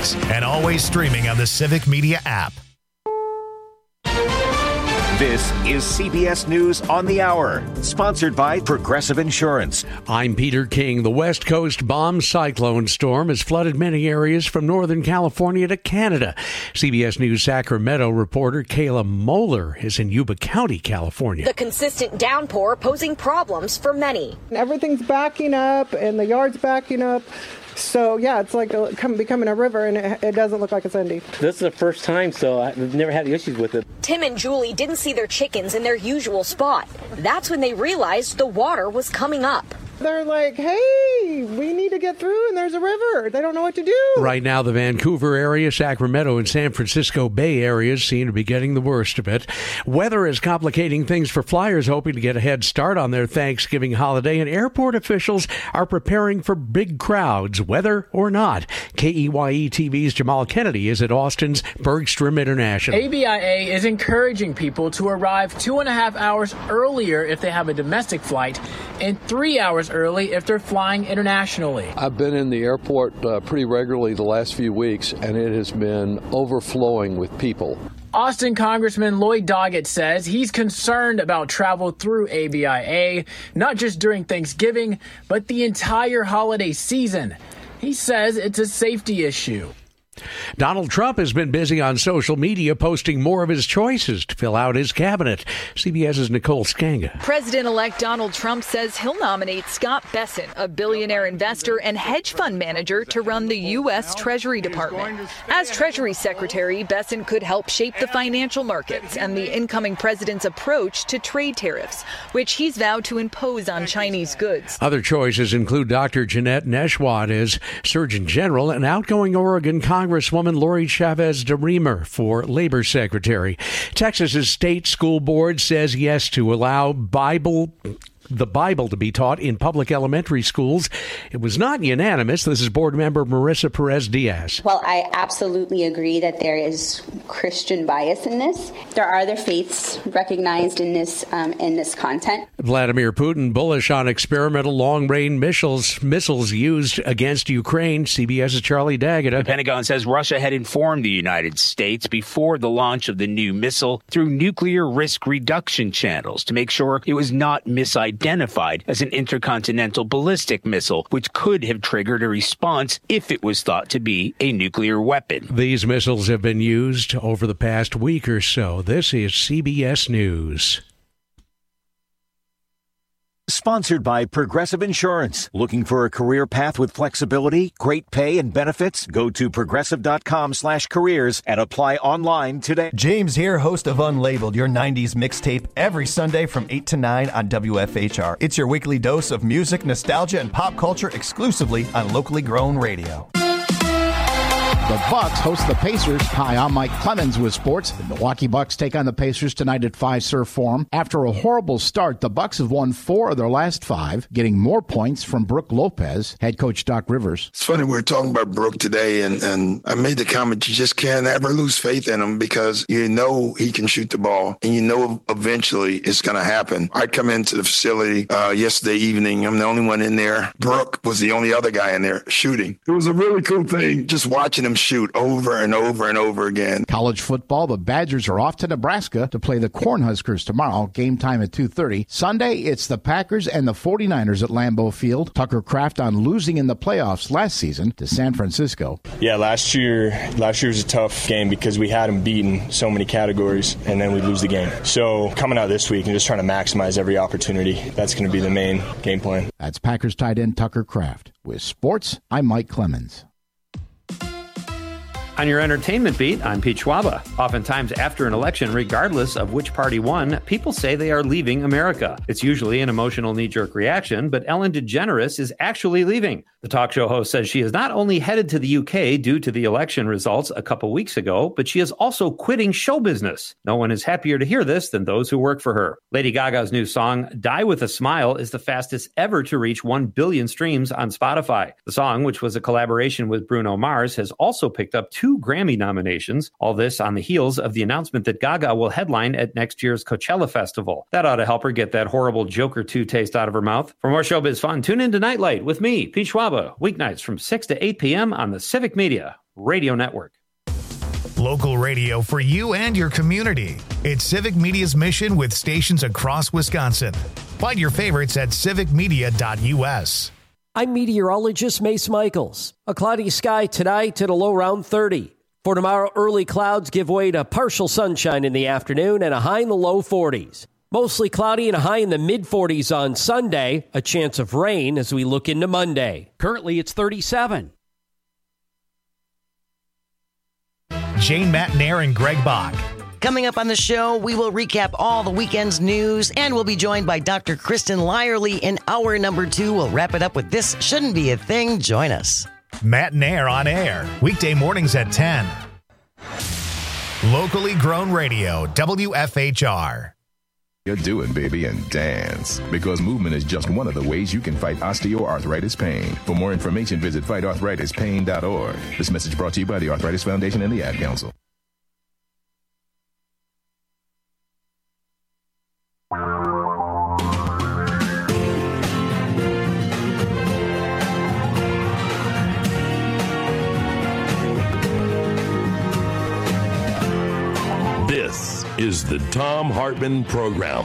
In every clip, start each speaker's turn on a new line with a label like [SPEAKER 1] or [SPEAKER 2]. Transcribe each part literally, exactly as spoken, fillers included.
[SPEAKER 1] mornings and always streaming on the Civic Media app.
[SPEAKER 2] This is C B S News on the Hour, sponsored by Progressive Insurance.
[SPEAKER 3] I'm Peter King. The West Coast bomb cyclone storm has flooded many areas from Northern California to Canada. C B S News Sacramento reporter Kayla Moeller is in Yuba County, California.
[SPEAKER 4] The consistent downpour posing problems for many.
[SPEAKER 5] Everything's backing up and the yard's backing up. So, yeah, it's like a, come, becoming a river, and it, it doesn't look like it's ending.
[SPEAKER 6] This is the first time, so I've never had issues with it.
[SPEAKER 4] Tim and Julie didn't see their chickens in their usual spot. That's when they realized the water was coming up.
[SPEAKER 5] They're like, hey, we need to get through, and there's a river. They don't know what to do.
[SPEAKER 3] Right now, the Vancouver area, Sacramento, and San Francisco Bay areas seem to be getting the worst of it. Weather is complicating things for flyers hoping to get a head start on their Thanksgiving holiday, and airport officials are preparing for big crowds, whether or not. K E Y E T V's Jamal Kennedy is at Austin's Bergstrom International.
[SPEAKER 7] A B I A is encouraging people to arrive two and a half hours earlier if they have a domestic flight and three hours early if they're flying internationally.
[SPEAKER 8] I've been in the airport uh, pretty regularly the last few weeks, and it has been overflowing with people.
[SPEAKER 7] Austin Congressman Lloyd Doggett says he's concerned about travel through A B I A, not just during Thanksgiving, but the entire holiday season. He says it's a safety issue.
[SPEAKER 3] Donald Trump has been busy on social media posting more of his choices to fill out his cabinet. CBS's Nicole Skanga.
[SPEAKER 9] President-elect Donald Trump says he'll nominate Scott Bessent, a billionaire investor and hedge fund manager, to run the U S. Treasury Department. As Treasury Secretary, Bessent could help shape the financial markets and the incoming president's approach to trade tariffs, which he's vowed to impose on Chinese goods.
[SPEAKER 3] Other choices include Doctor Jeanette Neshwat as Surgeon General and outgoing Oregon Congresswoman Lori Chavez DeRemer for Labor Secretary. Texas's state school board says yes to allow Bible the Bible to be taught in public elementary schools. It was not unanimous. This is board member Marissa Perez-Diaz.
[SPEAKER 10] Well, I absolutely agree that there is Christian bias in this. There are other faiths recognized in this um, in this content.
[SPEAKER 3] Vladimir Putin bullish on experimental long-range missiles missiles used against Ukraine. CBS's Charlie Daggett.
[SPEAKER 11] The Pentagon says Russia had informed the United States before the launch of the new missile through nuclear risk reduction channels to make sure it was not misidentified. identified as an intercontinental ballistic missile, which could have triggered a response if it was thought to be a nuclear weapon.
[SPEAKER 3] These missiles have been used over the past week or so. This is C B S News.
[SPEAKER 2] Sponsored by Progressive Insurance. Looking for a career path with flexibility, great pay, and benefits? Go to progressive.com slash careers and apply online today.
[SPEAKER 12] James here, host of Unlabeled, your nineties mixtape, every Sunday from eight to nine on W F H R. It's your weekly dose of music, nostalgia, and pop culture exclusively on locally grown radio.
[SPEAKER 13] The Bucks host the Pacers. Hi, I'm Mike Clemens with sports. The Milwaukee Bucks take on the Pacers tonight at Fiserv Forum. After a horrible start, the Bucks have won four of their last five, getting more points from Brook Lopez. Head coach Doc Rivers.
[SPEAKER 14] It's funny, we were talking about Brook today, and, and I made the comment, you just can't ever lose faith in him because you know he can shoot the ball, and you know eventually it's going to happen. I come into the facility uh, yesterday evening. I'm the only one in there. Brook was the only other guy in there shooting. It was a really cool thing, just watching him shoot over and over and over again.
[SPEAKER 13] College football, the Badgers are off to Nebraska to play the Cornhuskers tomorrow. Game time at two thirty. Sunday, it's the Packers and the forty-niners at Lambeau Field. Tucker Kraft on losing in the playoffs last season to San Francisco.
[SPEAKER 15] Yeah, last year, last year was a tough game because we had them beaten so many categories, and then we lose the game. So coming out this week and just trying to maximize every opportunity, that's going to be the main game plan.
[SPEAKER 13] That's Packers tight end Tucker Kraft. With sports, I'm Mike Clemens.
[SPEAKER 16] On your entertainment beat, I'm Pete Schwaba. Oftentimes after an election, regardless of which party won, people say they are leaving America. It's usually an emotional knee-jerk reaction, but Ellen DeGeneres is actually leaving. The talk show host says she is not only headed to the U K due to the election results a couple weeks ago, but she is also quitting show business. No one is happier to hear this than those who work for her. Lady Gaga's new song, Die With a Smile, is the fastest ever to reach one billion streams on Spotify. The song, which was a collaboration with Bruno Mars, has also picked up two Grammy nominations. All this on the heels of the announcement that Gaga will headline at next year's Coachella Festival. That ought to help her get that horrible Joker two taste out of her mouth. For more showbiz fun, tune in to Nightlight with me, Pete Schwaba, weeknights from six to eight p.m. on the Civic Media. Radio Network.
[SPEAKER 1] Local radio for you and your community. It's Civic Media's mission with stations across Wisconsin. Find your favorites at civic media dot u s.
[SPEAKER 17] I'm meteorologist Mace Michaels. A cloudy sky tonight at a low around thirty. For tomorrow, early clouds give way to partial sunshine in the afternoon and a high in the low forties. Mostly cloudy and a high in the mid-forties on Sunday. A chance of rain as we look into Monday. Currently, it's thirty-seven.
[SPEAKER 1] Jane Matnair and Greg Bach.
[SPEAKER 18] Coming up on the show, we will recap all the weekend's news, and we'll be joined by Doctor Kristen Lyerly in hour number two. We'll wrap it up with This Shouldn't Be a Thing. Join us.
[SPEAKER 1] Matnair on air, weekday mornings at ten. Locally grown radio, W F H R.
[SPEAKER 19] You're doing, baby, and dance. Because movement is just one of the ways you can fight osteoarthritis pain. For more information, visit fight arthritis pain dot org. This message brought to you by the Arthritis Foundation and the Ad Council.
[SPEAKER 20] This is the Thom Hartmann Program.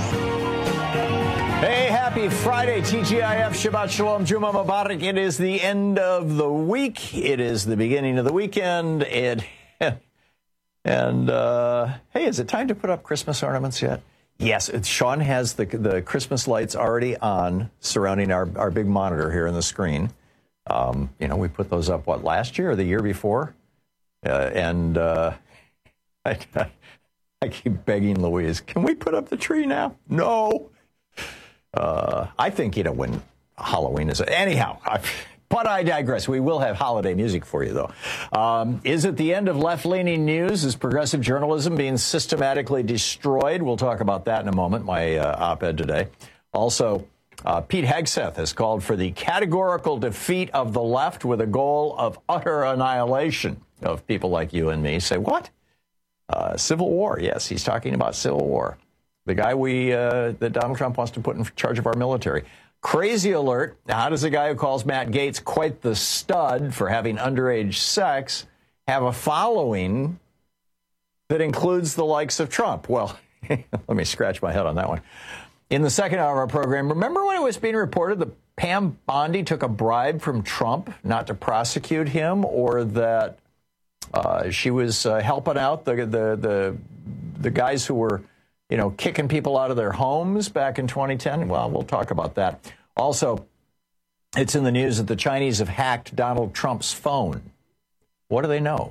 [SPEAKER 21] Hey, happy Friday, T G I F, Shabbat Shalom, Juma Mubarak. It is the end of the week. It is the beginning of the weekend. It, and, uh, hey, is it time to put up Christmas ornaments yet? Yes, it, Sean has the the Christmas lights already on surrounding our, our big monitor here on the screen. Um, you know, we put those up, what, last year or the year before? Uh, and uh, I, I keep begging Louise, can we put up the tree now? No. Uh, I think, you know, when Halloween is... Anyhow, I, but I digress. We will have holiday music for you, though. Um, is it the end of left-leaning news? Is progressive journalism being systematically destroyed? We'll talk about that in a moment, my uh, op-ed today. Also, uh, Pete Hegseth has called for the categorical defeat of the left with a goal of utter annihilation of people like you and me. Say, what? Uh, civil war. Yes, he's talking about civil war. The guy we uh, that Donald Trump wants to put in charge of our military. Crazy alert. How does a guy who calls Matt Gaetz quite the stud for having underage sex have a following that includes the likes of Trump? Well, let me scratch my head on that one. In the second hour of our program, remember when it was being reported that Pam Bondi took a bribe from Trump not to prosecute him, or that Uh, she was uh, helping out the, the the the guys who were, you know, kicking people out of their homes back in twenty ten? Well, we'll talk about that. Also, it's in the news that the Chinese have hacked Donald Trump's phone. What do they know?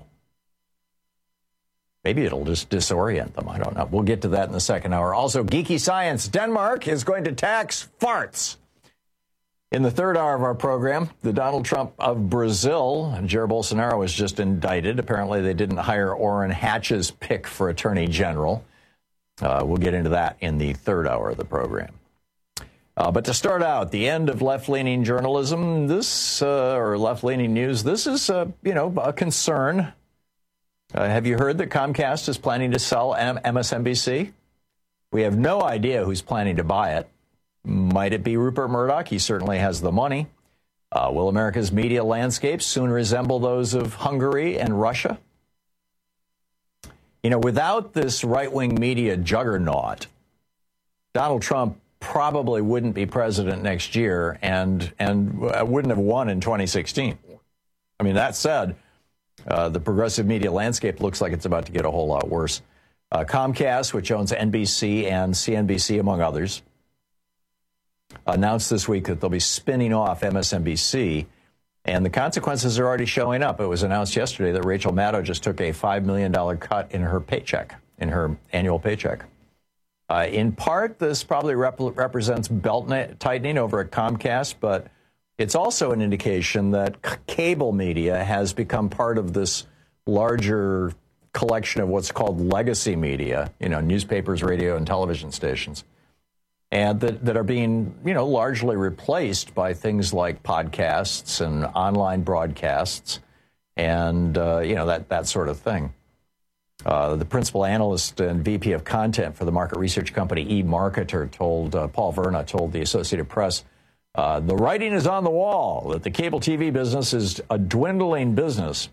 [SPEAKER 21] Maybe it'll just disorient them. I don't know. We'll get to that in the second hour. Also, Geeky Science. Denmark is going to tax farts. In the third hour of our program, the Donald Trump of Brazil, Jair Bolsonaro, was just indicted. Apparently, they didn't hire Orrin Hatch's pick for Attorney General. Uh, we'll get into that in the third hour of the program. Uh, but to start out, the end of left-leaning journalism, this, uh, or left-leaning news, this is, uh, you know, a concern. Uh, have you heard that Comcast is planning to sell M S N B C? We have no idea who's planning to buy it. Might it be Rupert Murdoch? He certainly has the money. Uh, will America's media landscape soon resemble those of Hungary and Russia? You know, without this right-wing media juggernaut, Donald Trump probably wouldn't be president next year and, and wouldn't have won in twenty sixteen. I mean, that said, uh, the progressive media landscape looks like it's about to get a whole lot worse. Uh, Comcast, which owns N B C and C N B C, among others, announced this week that they'll be spinning off M S N B C, and the consequences are already showing up. It was announced yesterday that Rachel Maddow just took a five million dollars cut in her paycheck, in her annual paycheck. Uh, in part, this probably rep- represents belt tightening over at Comcast, but it's also an indication that c- cable media has become part of this larger collection of what's called legacy media, you know, newspapers, radio, and television stations, and that, that are being, you know, largely replaced by things like podcasts and online broadcasts and, uh, you know, that, that sort of thing. Uh, the principal analyst and V P of content for the market research company eMarketer told, uh, Paul Verna told the Associated Press, uh, the writing is on the wall that the cable T V business is a dwindling business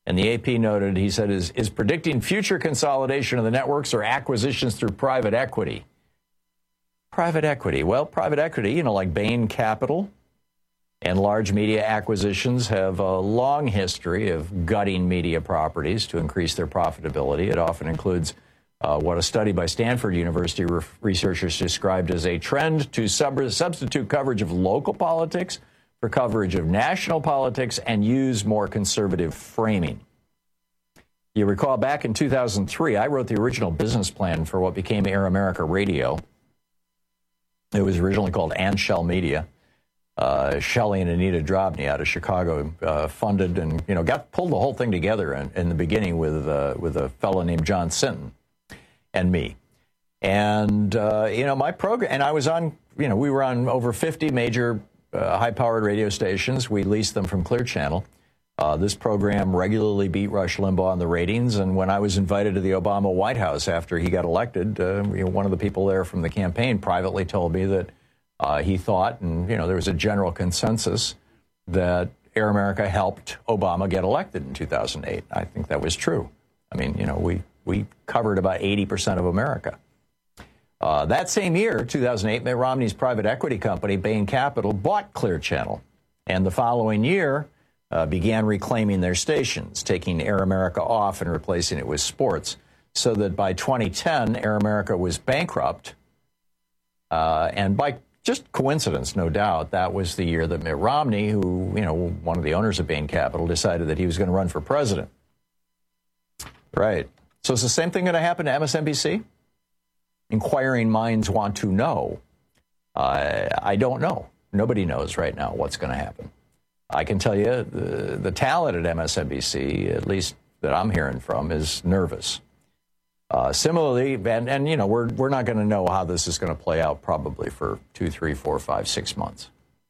[SPEAKER 21] And the A P noted, he said, is, is predicting future consolidation of the networks or acquisitions through private equity. Private equity. Well, private equity, you know, like Bain Capital and large media acquisitions have a long history of gutting media properties to increase their profitability. It often includes uh, what a study by Stanford University re- researchers described as a trend to sub- substitute coverage of local politics for coverage of national politics and use more conservative framing. You recall back in two thousand three, I wrote the original business plan for what became Air America Radio. It was originally called Anshell Media. Uh, Shelley and Anita Drobny out of Chicago uh, funded and, you know, got pulled the whole thing together in, in the beginning with uh, with a fellow named John Sinton and me. And, uh, you know, my program, and I was on, you know, we were on over fifty major uh, high-powered radio stations. We leased them from Clear Channel. Uh, this program regularly beat Rush Limbaugh in the ratings. And when I was invited to the Obama White House after he got elected, uh, you know, one of the people there from the campaign privately told me that uh, he thought, and, you know, there was a general consensus that Air America helped Obama get elected in two thousand eight. I think that was true. I mean, you know, we, we covered about eighty percent of America. Uh, that same year, two thousand eight, Mitt Romney's private equity company, Bain Capital, bought Clear Channel. And the following year, Uh, began reclaiming their stations, taking Air America off and replacing it with sports, so that by twenty ten, Air America was bankrupt. Uh, and by just coincidence, no doubt, that was the year that Mitt Romney, who, you know, one of the owners of Bain Capital, decided that he was going to run for president. Right. So is the same thing going to happen to M S N B C? Inquiring minds want to know. Uh, I don't know. Nobody knows right now what's going to happen. I can tell you the, the talent at M S N B C, at least that I'm hearing from, is nervous. Uh, similarly, and, and, you know, we're, we're not going to know how this is going to play out probably for two, three, four, five, six months.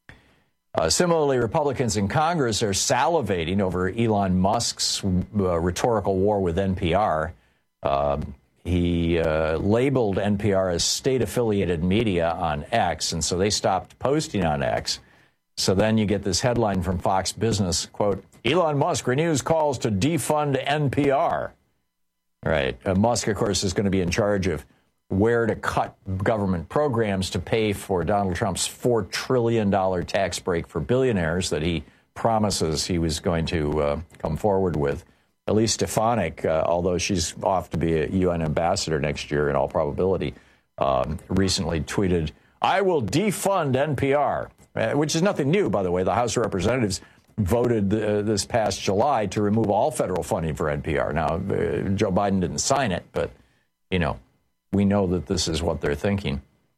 [SPEAKER 21] Uh, similarly, Republicans in Congress are salivating over Elon Musk's uh, rhetorical war with N P R. Um, he uh, labeled N P R as state-affiliated media on X, and so they stopped posting on X. So then you get this headline from Fox Business, quote, Elon Musk renews calls to defund N P R. Right. Uh, Musk, of course, is going to be in charge of where to cut government programs to pay for Donald Trump's four trillion dollars tax break for billionaires that he promises he was going to uh, come forward with. Elise Stefanik, uh, although she's off to be a U N ambassador next year in all probability, um, recently tweeted, I will defund N P R. Which is nothing new, by the way. The House of Representatives voted uh, this past July to remove all federal funding for N P R. Now, uh, Joe Biden didn't sign it, but, you know, we know that this is what they're thinking.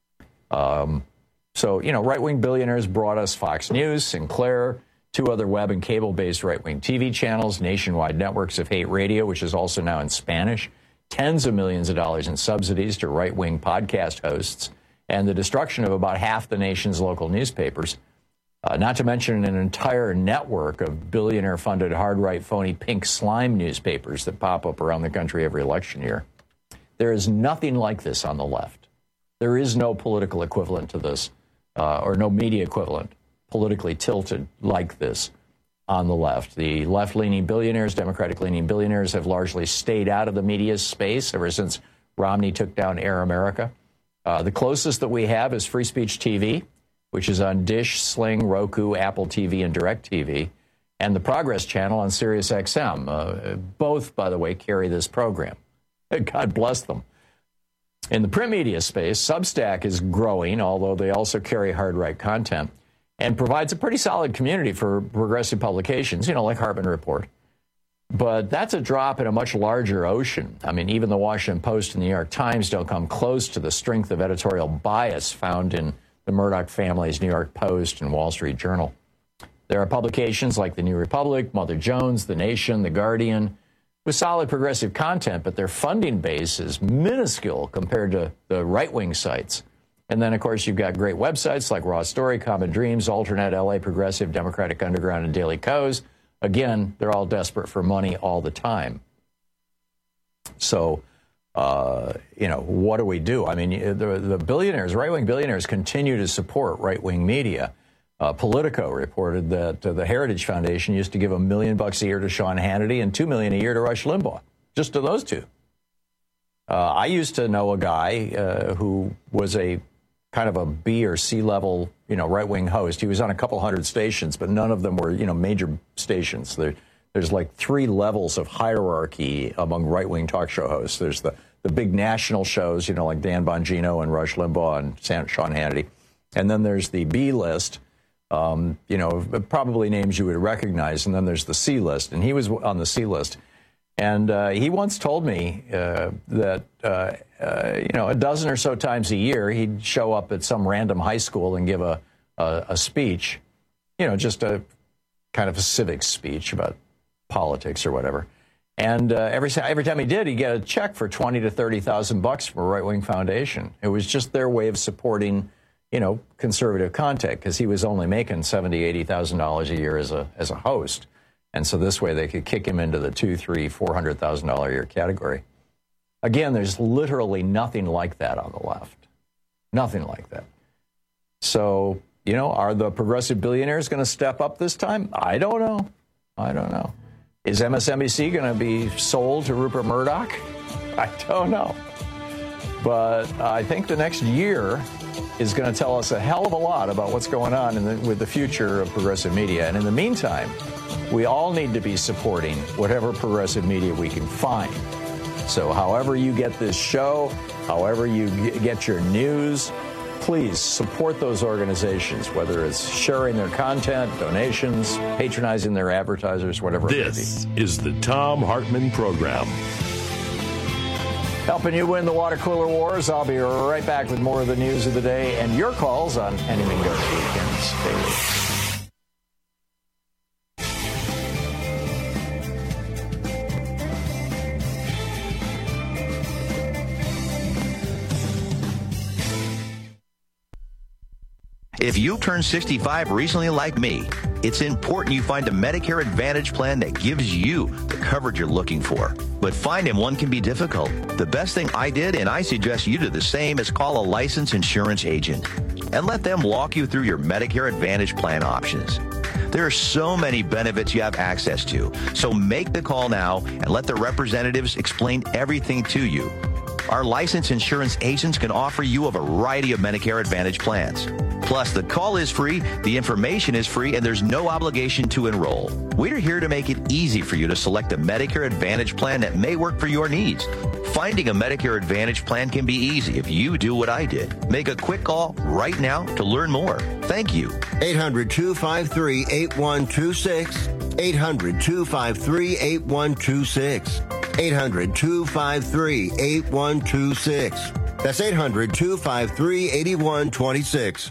[SPEAKER 21] Um, so, you know, right-wing billionaires brought us Fox News, Sinclair, two other web and cable-based right-wing T V channels, nationwide networks of hate radio, which is also now in Spanish, tens of millions of dollars in subsidies to right-wing podcast hosts, and the destruction of about half the nation's local newspapers, uh, not to mention an entire network of billionaire-funded hard-right, phony pink slime newspapers that pop up around the country every election year. There is nothing like this on the left. There is no political equivalent to this, uh, or no media equivalent, politically tilted like this on the left. The left-leaning billionaires, Democratic-leaning billionaires, have largely stayed out of the media space ever since Romney took down Air America. Uh, the closest that we have is Free Speech T V, which is on Dish, Sling, Roku, Apple T V, and DirecTV, and the Progress Channel on Sirius X M. Uh, both, by the way, carry this program. God bless them. In the print media space, Substack is growing, although they also carry hard-right content, and provides a pretty solid community for progressive publications, you know, like Hartman Report. But that's a drop in a much larger ocean. I mean, even the Washington Post and the New York Times don't come close to the strength of editorial bias found in the Murdoch family's New York Post and Wall Street Journal. There are publications like The New Republic, Mother Jones, The Nation, The Guardian, with solid progressive content, but their funding base is minuscule compared to the right-wing sites. And then, of course, you've got great websites like Raw Story, Common Dreams, Alternet, L A Progressive, Democratic Underground, and Daily Kos. Again, they're all desperate for money all the time. So, uh, you know, what do we do? I mean, the, the billionaires, right-wing billionaires, continue to support right-wing media. Uh, Politico reported that uh, the Heritage Foundation used to give a million bucks a year to Sean Hannity and two million a year to Rush Limbaugh, just to those two. Uh, I used to know a guy uh, who was a kind of a B or C level, you know, right-wing host. He was on a couple hundred stations, but none of them were, you know, major stations. There, there's like three levels of hierarchy among right-wing talk show hosts. There's the, the big national shows, you know, like Dan Bongino and Rush Limbaugh and Sam, Sean Hannity. And then there's the B list, um, you know, probably names you would recognize. And then there's the C list. And he was on the C list. And uh, he once told me uh, that, uh, uh, you know, a dozen or so times a year, he'd show up at some random high school and give a, a, a speech, you know, just a kind of a civic speech about politics or whatever. And uh, every every time he did, he'd get a check for twenty to thirty thousand bucks from a right-wing foundation. It was just their way of supporting, you know, conservative content, because he was only making seventy, eighty thousand dollars a year as a as a host. And so this way they could kick him into the two, three, four hundred thousand dollar a year category. Again, there's literally nothing like that on the left. Nothing like that. So, you know, are the progressive billionaires going to step up this time? I don't know. I don't know. Is M S N B C going to be sold to Rupert Murdoch? I don't know. But I think the next year is going to tell us a hell of a lot about what's going on in the, with the future of progressive media. And in the meantime, we all need to be supporting whatever progressive media we can find. So however you get this show, however you get your news, please support those organizations, whether it's sharing their content, donations, patronizing their advertisers, whatever it may be.
[SPEAKER 20] This is the Thom Hartmann Program.
[SPEAKER 21] Helping you win the water cooler wars. I'll be right back with more of the news of the day and your calls on Anything Goes Weekends Daily.
[SPEAKER 6] If you turned sixty-five recently like me, it's important you find a Medicare Advantage plan that gives you the coverage you're looking for. But finding one can be difficult. The best thing I did, and I suggest you do the same, is call a licensed insurance agent and let them walk you through your Medicare Advantage plan options. There are so many benefits you have access to, so make the call now and let the representatives explain everything to you. Our licensed insurance agents can offer you a variety of Medicare Advantage plans. Plus, the call is free, the information is free, and there's no obligation to enroll. We're here to make it easy for you to select a Medicare Advantage plan that may work for your needs. Finding a Medicare Advantage plan can be easy if you do what I did. Make a quick call right now to learn more. Thank you.
[SPEAKER 22] eight hundred, two five three, eight one two six. eight hundred, two five three, eight one two six. eight hundred, two five three, eight one two six. That's eight hundred, two five three, eight one two six.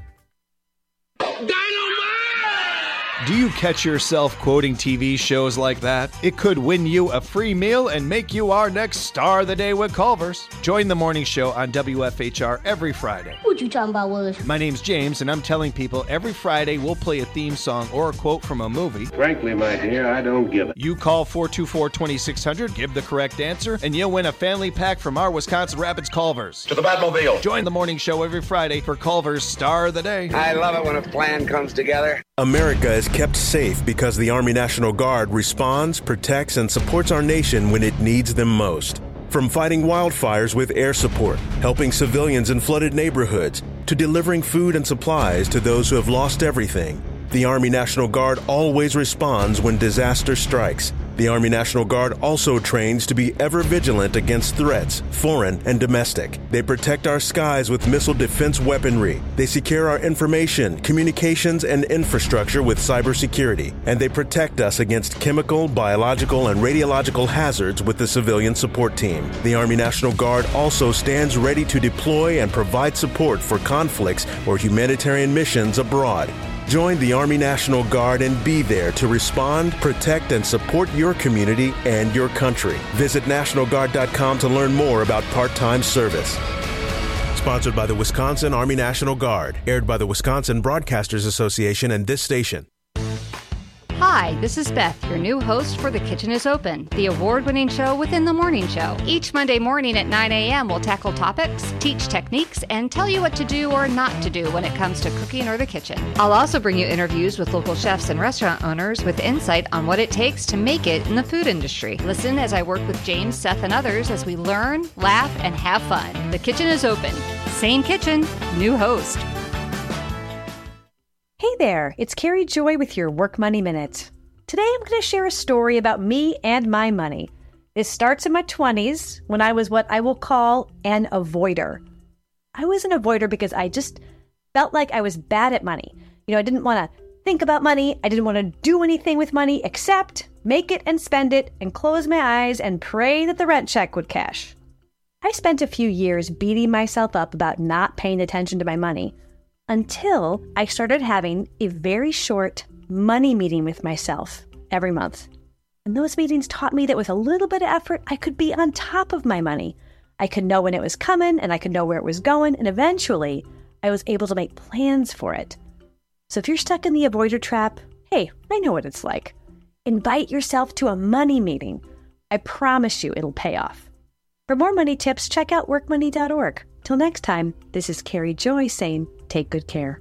[SPEAKER 23] Do you catch yourself quoting T V shows like that? It could win you a free meal and make you our next star of the day with Culver's. Join the morning show on W F H R every Friday.
[SPEAKER 24] What you talking about, Willis?
[SPEAKER 23] My name's James, and I'm telling people every Friday we'll play a theme song or a quote from a movie.
[SPEAKER 25] Frankly, my dear, I don't give it.
[SPEAKER 23] You call four two four, two six zero zero, give the correct answer, and you'll win a family pack from our Wisconsin Rapids Culver's.
[SPEAKER 25] To the Batmobile.
[SPEAKER 23] Join the morning show every Friday for Culver's Star of the Day.
[SPEAKER 25] I love it when a plan comes together.
[SPEAKER 26] America is kept safe because the Army National Guard responds, protects, and supports our nation when it needs them most. From fighting wildfires with air support, helping civilians in flooded neighborhoods, to delivering food and supplies to those who have lost everything, the Army National Guard always responds when disaster strikes. The Army National Guard also trains to be ever vigilant against threats, foreign and domestic. They protect our skies with missile defense weaponry. They secure our information, communications, and infrastructure with cybersecurity. And they protect us against chemical, biological, and radiological hazards with the civilian support team. The Army National Guard also stands ready to deploy and provide support for conflicts or humanitarian missions abroad. Join the Army National Guard and be there to respond, protect, and support your community and your country. Visit National Guard dot com to learn more about part-time service. Sponsored by the Wisconsin Army National Guard. Aired by the Wisconsin Broadcasters Association and this station.
[SPEAKER 27] Hi.
[SPEAKER 4] Hi, this is Beth, your new host for The Kitchen is Open, the award-winning show within the morning show. Each Monday morning at nine a.m., we'll tackle topics, teach techniques, and tell you what to do or not to do when it comes to cooking or the kitchen. I'll also bring you interviews with local chefs and restaurant owners with insight on what it takes to make it in the food industry. Listen as I work with James, Seth, and others as we learn, laugh, and have fun. The Kitchen is Open. Same kitchen, new host.
[SPEAKER 5] Hey there, it's Carrie Joy with your Work Money Minute. Today I'm going to share a story about me and my money. This starts in my twenties when I was what I will call an avoider. I was an avoider because I just felt like I was bad at money. You know, I didn't want to think about money. I didn't want to do anything with money except make it and spend it and close my eyes and pray that the rent check would cash. I spent a few years beating myself up about not paying attention to my money until I started having a very short money meeting with myself every month. And those meetings taught me that with a little bit of effort, I could be on top of my money. I could know when it was coming and I could know where it was going. And eventually I was able to make plans for it. So if you're stuck in the avoider trap, hey, I know what it's like. Invite yourself to a money meeting. I promise you it'll pay off. For more money tips, check out work money dot org. Till next time, this is Carrie Joy saying, take good care.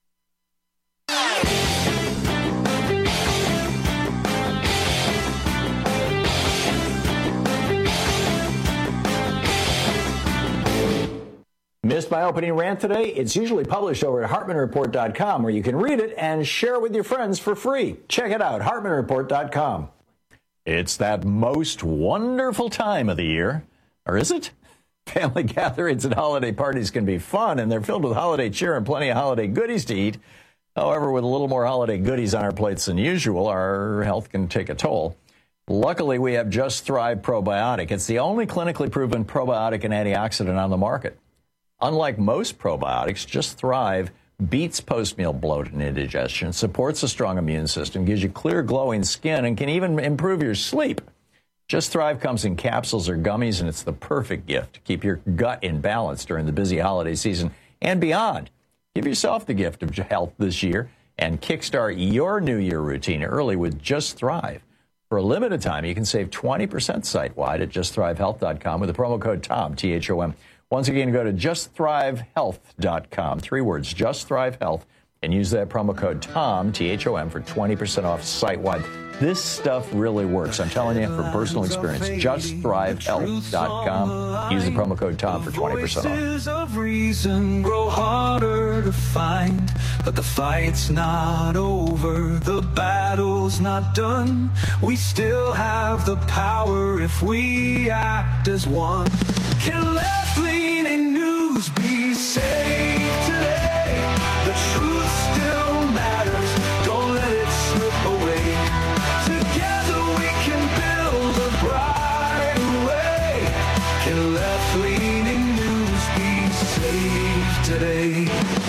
[SPEAKER 21] Missed my opening rant today? It's usually published over at hartman report dot com, where you can read it and share it with your friends for free. Check it out, hartman report dot com. It's that most wonderful time of the year. Or is it? Family gatherings and holiday parties can be fun, and they're filled with holiday cheer and plenty of holiday goodies to eat. However, with a little more holiday goodies on our plates than usual, our health can take a toll. Luckily, we have Just Thrive Probiotic. It's the only clinically proven probiotic and antioxidant on the market. Unlike most probiotics, Just Thrive beats post-meal bloat and indigestion, supports a strong immune system, gives you clear, glowing skin, and can even improve your sleep. Just Thrive comes in capsules or gummies, and it's the perfect gift to keep your gut in balance during the busy holiday season and beyond. Give yourself the gift of health this year and kickstart your New Year routine early with Just Thrive. For a limited time, you can save twenty percent site-wide at just thrive health dot com with the promo code TOM, T H O M. Once again, go to just thrive health dot com. Three words, JustThriveHealth, and use that promo code TOM, T H O M, for twenty percent off site-wide. This stuff really works. I'm telling you from personal experience. just thrive health dot com. Use the promo code TOM for twenty percent off.
[SPEAKER 7] Voices of reason grow harder to find, but the fight's not over, the battle's not done. We still have the power if we act as one. Can left-leaning news be saved today? The truth still matters. Don't let it slip away. Together we can build a brighter way. Can left-leaning news be saved today?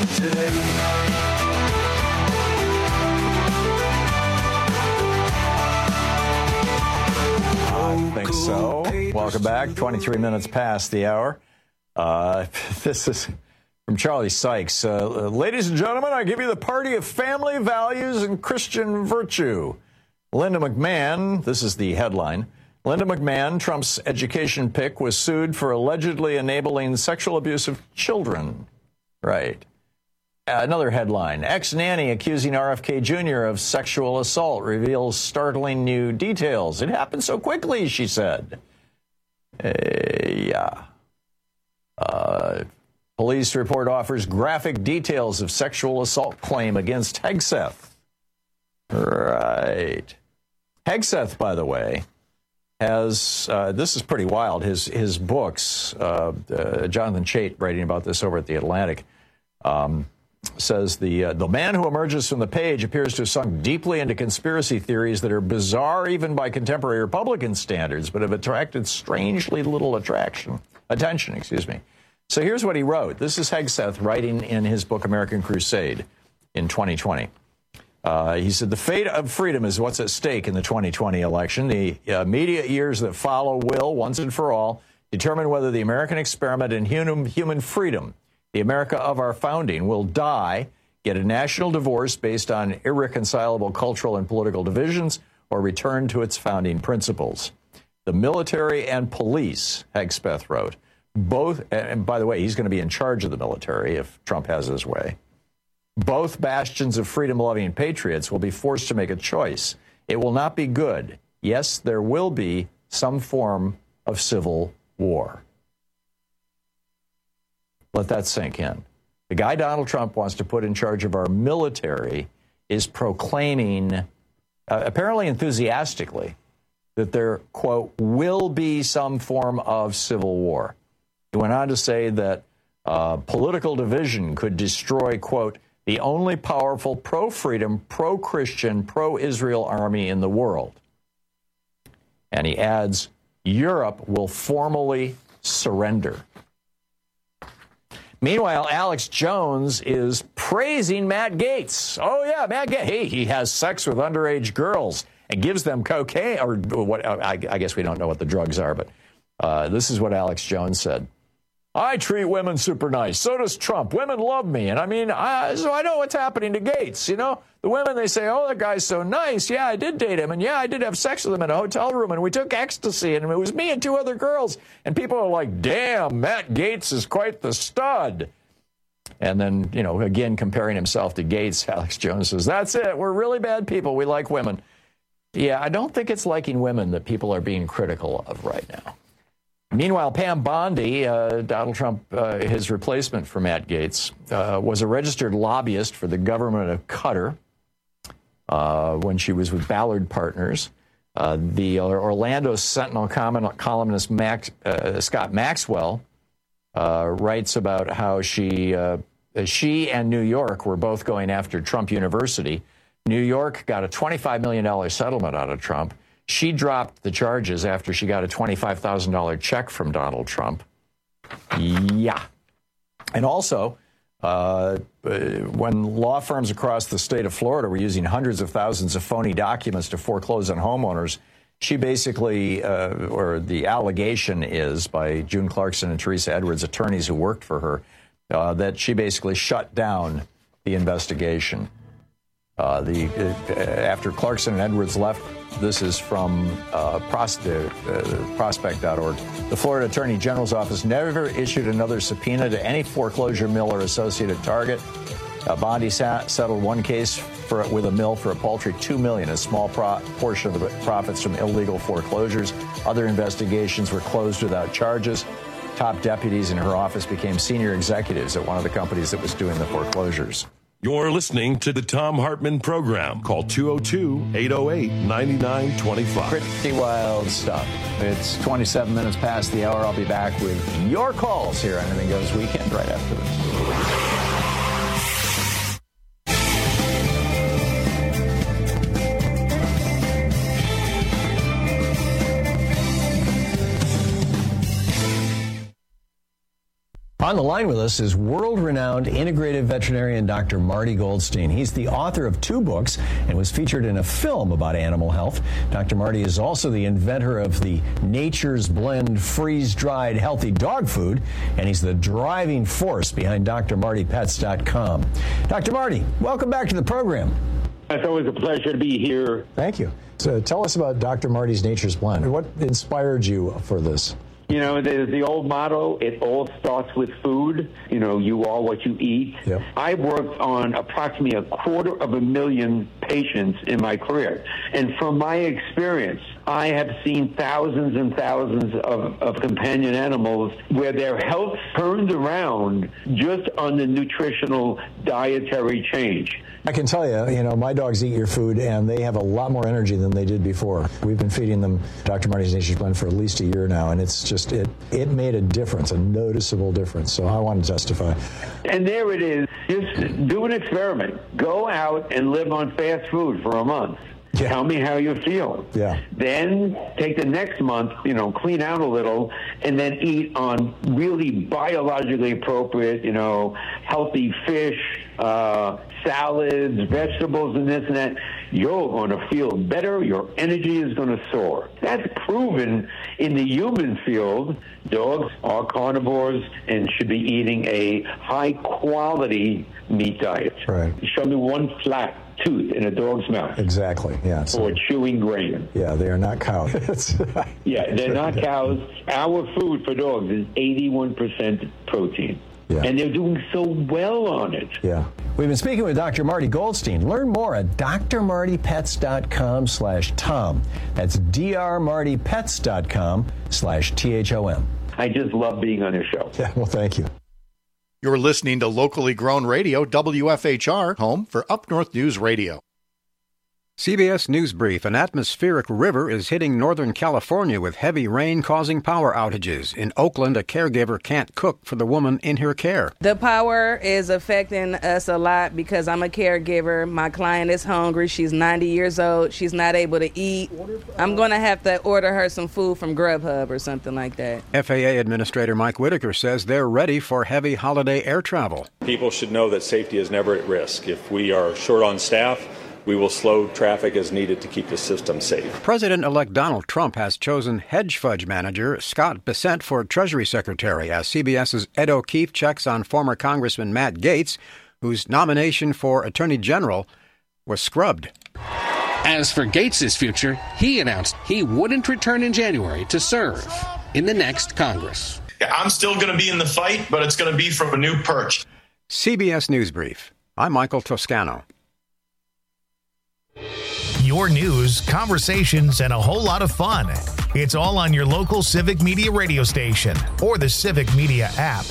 [SPEAKER 7] Today.
[SPEAKER 21] I think so. Welcome back. twenty-three minutes past the hour. Uh, this is from Charlie Sykes. Uh, ladies and gentlemen, I give you the party of family values and Christian virtue. Linda McMahon, this is the headline. Linda McMahon, Trump's education pick, was sued for allegedly enabling sexual abuse of children. Right. Another headline, ex-nanny accusing R F K Junior of sexual assault reveals startling new details. It happened so quickly, she said. Uh, yeah. Uh, police report offers graphic details of sexual assault claim against Hegseth. Right. Hegseth, by the way, has, uh, this is pretty wild, his, his books, uh, uh, Jonathan Chait writing about this over at The Atlantic, um, says the uh, the man who emerges from the page appears to have sunk deeply into conspiracy theories that are bizarre even by contemporary Republican standards, but have attracted strangely little attraction attention. Excuse me. So here's what he wrote. This is Hegseth writing in his book American Crusade in twenty twenty. Uh, he said, the fate of freedom is what's at stake in the twenty twenty election. The uh, immediate years that follow will, once and for all, determine whether the American experiment in human, human freedom, the America of our founding, will die get a national divorce based on irreconcilable cultural and political divisions, or return to its founding principles. The military and police, Hegspeth wrote, both, and by the way, he's going to be in charge of the military if Trump has his way. Both bastions of freedom-loving patriots will be forced to make a choice. It will not be good. Yes, there will be some form of civil war. Let that sink in. The guy Donald Trump wants to put in charge of our military is proclaiming, uh, apparently enthusiastically, that there, quote, will be some form of civil war. He went on to say that uh, political division could destroy, quote, the only powerful pro-freedom, pro-Christian, pro-Israel army in the world. And he adds, Europe will formally surrender. Meanwhile, Alex Jones is praising Matt Gaetz. Oh, yeah, Matt Gaetz. Hey, he has sex with underage girls and gives them cocaine, or what? I, I guess we don't know what the drugs are, but uh, this is what Alex Jones said. I treat women super nice. So does Trump. Women love me. And I mean, I, so I know what's happening to Gaetz. You know, the women, they say, oh, that guy's so nice. Yeah, I did date him. And yeah, I did have sex with him in a hotel room. And we took ecstasy. And it was me and two other girls. And people are like, damn, Matt Gaetz is quite the stud. And then, you know, again, comparing himself to Gaetz, Alex Jones says, that's it. We're really bad people. We like women. Yeah, I don't think it's liking women that people are being critical of right now. Meanwhile, Pam Bondi, uh, Donald Trump, uh, his replacement for Matt Gaetz, uh, was a registered lobbyist for the government of Qatar uh, when she was with Ballard Partners. Uh, the Orlando Sentinel columnist Max, uh, Scott Maxwell uh, writes about how she, uh, she and New York were both going after Trump University. New York got a twenty-five million dollars settlement out of Trump. She dropped the charges after she got a twenty-five thousand dollars check from Donald Trump. Yeah. And also, uh, when law firms across the state of Florida were using hundreds of thousands of phony documents to foreclose on homeowners, she basically, uh, or the allegation is by June Clarkson and Teresa Edwards, attorneys who worked for her, uh, that she basically shut down the investigation. Uh, the uh, after Clarkson and Edwards left, this is from uh, pros- uh, prospect dot org. The Florida Attorney General's office never issued another subpoena to any foreclosure mill or associated target. Uh, Bondi sat, settled one case for, with a mill for a paltry two million dollars, a small pro- portion of the profits from illegal foreclosures. Other investigations were closed without charges. Top deputies in her office became senior executives at one of the companies that was doing the foreclosures.
[SPEAKER 20] You're listening to the Thom Hartmann Program. Call two oh two, eight oh eight, nine nine two five.
[SPEAKER 21] Pretty wild stuff. It's twenty-seven minutes past the hour. I'll be back with your calls here on Anything Goes Weekend right after this. On the line with us is world-renowned integrative veterinarian Doctor Marty Goldstein. He's the author of two books and was featured in a film about animal health. Doctor Marty is also the inventor of the Nature's Blend freeze-dried healthy dog food, and he's the driving force behind D R Marty Pets dot com. Doctor Marty, welcome back to the program.
[SPEAKER 3] It's always a pleasure to be here.
[SPEAKER 21] Thank you. So tell us about Doctor Marty's Nature's Blend. What inspired you for this?
[SPEAKER 3] You know, there's the old motto, it all starts with food. You know, you are what you eat. Yep. I worked on approximately a quarter of a million patients in my career. And from my experience, I have seen thousands and thousands of, of companion animals where their health turned around just on the nutritional dietary change.
[SPEAKER 21] I can tell you, you know, my dogs eat your food, and they have a lot more energy than they did before. We've been feeding them Doctor Marty's Nature's Blend for at least a year now, and it's just, it, it made a difference, a noticeable difference. So I want to testify.
[SPEAKER 3] And there it is. Just do an experiment. Go out and live on fast food for a month. Yeah. Tell me how you feel. Yeah. Then take the next month, you know, clean out a little, and then eat on really biologically appropriate, you know, healthy fish, uh, salads, vegetables, and this and that. you're going to feel better. Your energy is going to soar. That's proven in the human field. Dogs are carnivores and should be eating a high-quality meat diet.
[SPEAKER 21] Right.
[SPEAKER 3] Show me one flat tooth in a dog's mouth.
[SPEAKER 21] Exactly, yeah. So,
[SPEAKER 3] or chewing grain.
[SPEAKER 21] Yeah, they are not cows.
[SPEAKER 3] Yeah, they're not cows. Our food for dogs is eighty-one percent protein.
[SPEAKER 21] Yeah.
[SPEAKER 3] And they're doing so well on it.
[SPEAKER 21] Yeah. We've been speaking with Doctor Marty Goldstein. Learn more at d r marty pets dot com slash tom. That's d r marty pets dot com slash T H O M.
[SPEAKER 3] I just love being on your show.
[SPEAKER 21] Yeah, well, thank you.
[SPEAKER 2] You're listening to locally grown radio, W F H R, home for Up North News Radio.
[SPEAKER 8] C B S News Brief. An atmospheric river is hitting Northern California with heavy rain causing power outages. In Oakland, a caregiver can't cook for the woman in her care.
[SPEAKER 9] The power is affecting us a lot because I'm a caregiver. My client is hungry. She's ninety years old. She's not able to eat. I'm going to have to order her some food from Grubhub or something like that.
[SPEAKER 8] F A A Administrator Mike Whitaker says they're ready for heavy holiday air travel.
[SPEAKER 10] People should know that safety is never at risk. If we are short on staff, we will slow traffic as needed to keep the system safe.
[SPEAKER 8] President-elect Donald Trump has chosen hedge fund manager Scott Bessent for Treasury Secretary as CBS's Ed O'Keefe checks on former Congressman Matt Gaetz, whose nomination for Attorney General was scrubbed.
[SPEAKER 11] As for Gates' future, he announced he wouldn't return in January to serve in the next Congress.
[SPEAKER 24] I'm still going to be in the fight, but it's going to be from a new perch.
[SPEAKER 8] C B S News Brief. I'm Michael Toscano.
[SPEAKER 1] Your news, conversations, and a whole lot of fun. It's all on your local Civic Media radio station or the Civic Media app.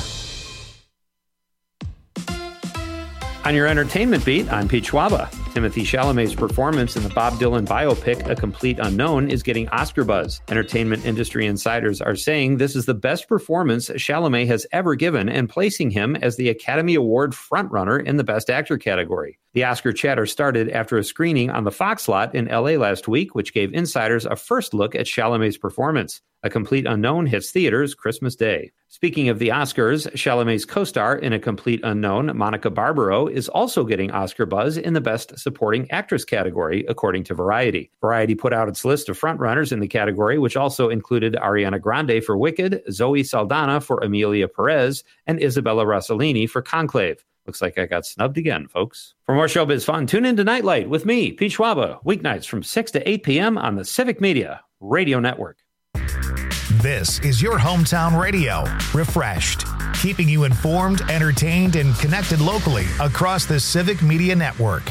[SPEAKER 16] On your entertainment beat, I'm Pete Schwaba. Timothée Chalamet's performance in the Bob Dylan biopic, A Complete Unknown, is getting Oscar buzz. Entertainment industry insiders are saying this is the best performance Chalamet has ever given and placing him as the Academy Award frontrunner in the Best Actor category. The Oscar chatter started after a screening on the Fox lot in L A last week, which gave insiders a first look at Chalamet's performance. A Complete Unknown hits theaters Christmas Day. Speaking of the Oscars, Chalamet's co-star in A Complete Unknown, Monica Barbaro, is also getting Oscar buzz in the Best Supporting Actress category, according to Variety. Variety put out its list of frontrunners in the category, which also included Ariana Grande for Wicked, Zoe Saldana for Emilia Perez, and Isabella Rossellini for Conclave. Looks like I got snubbed again, folks. For more showbiz fun, tune in to Nightlight with me, Pete Schwaba, weeknights from six to eight p.m. on the Civic Media Radio Network.
[SPEAKER 1] This is your hometown radio, refreshed, keeping you informed, entertained, and connected locally across the Civic Media Network.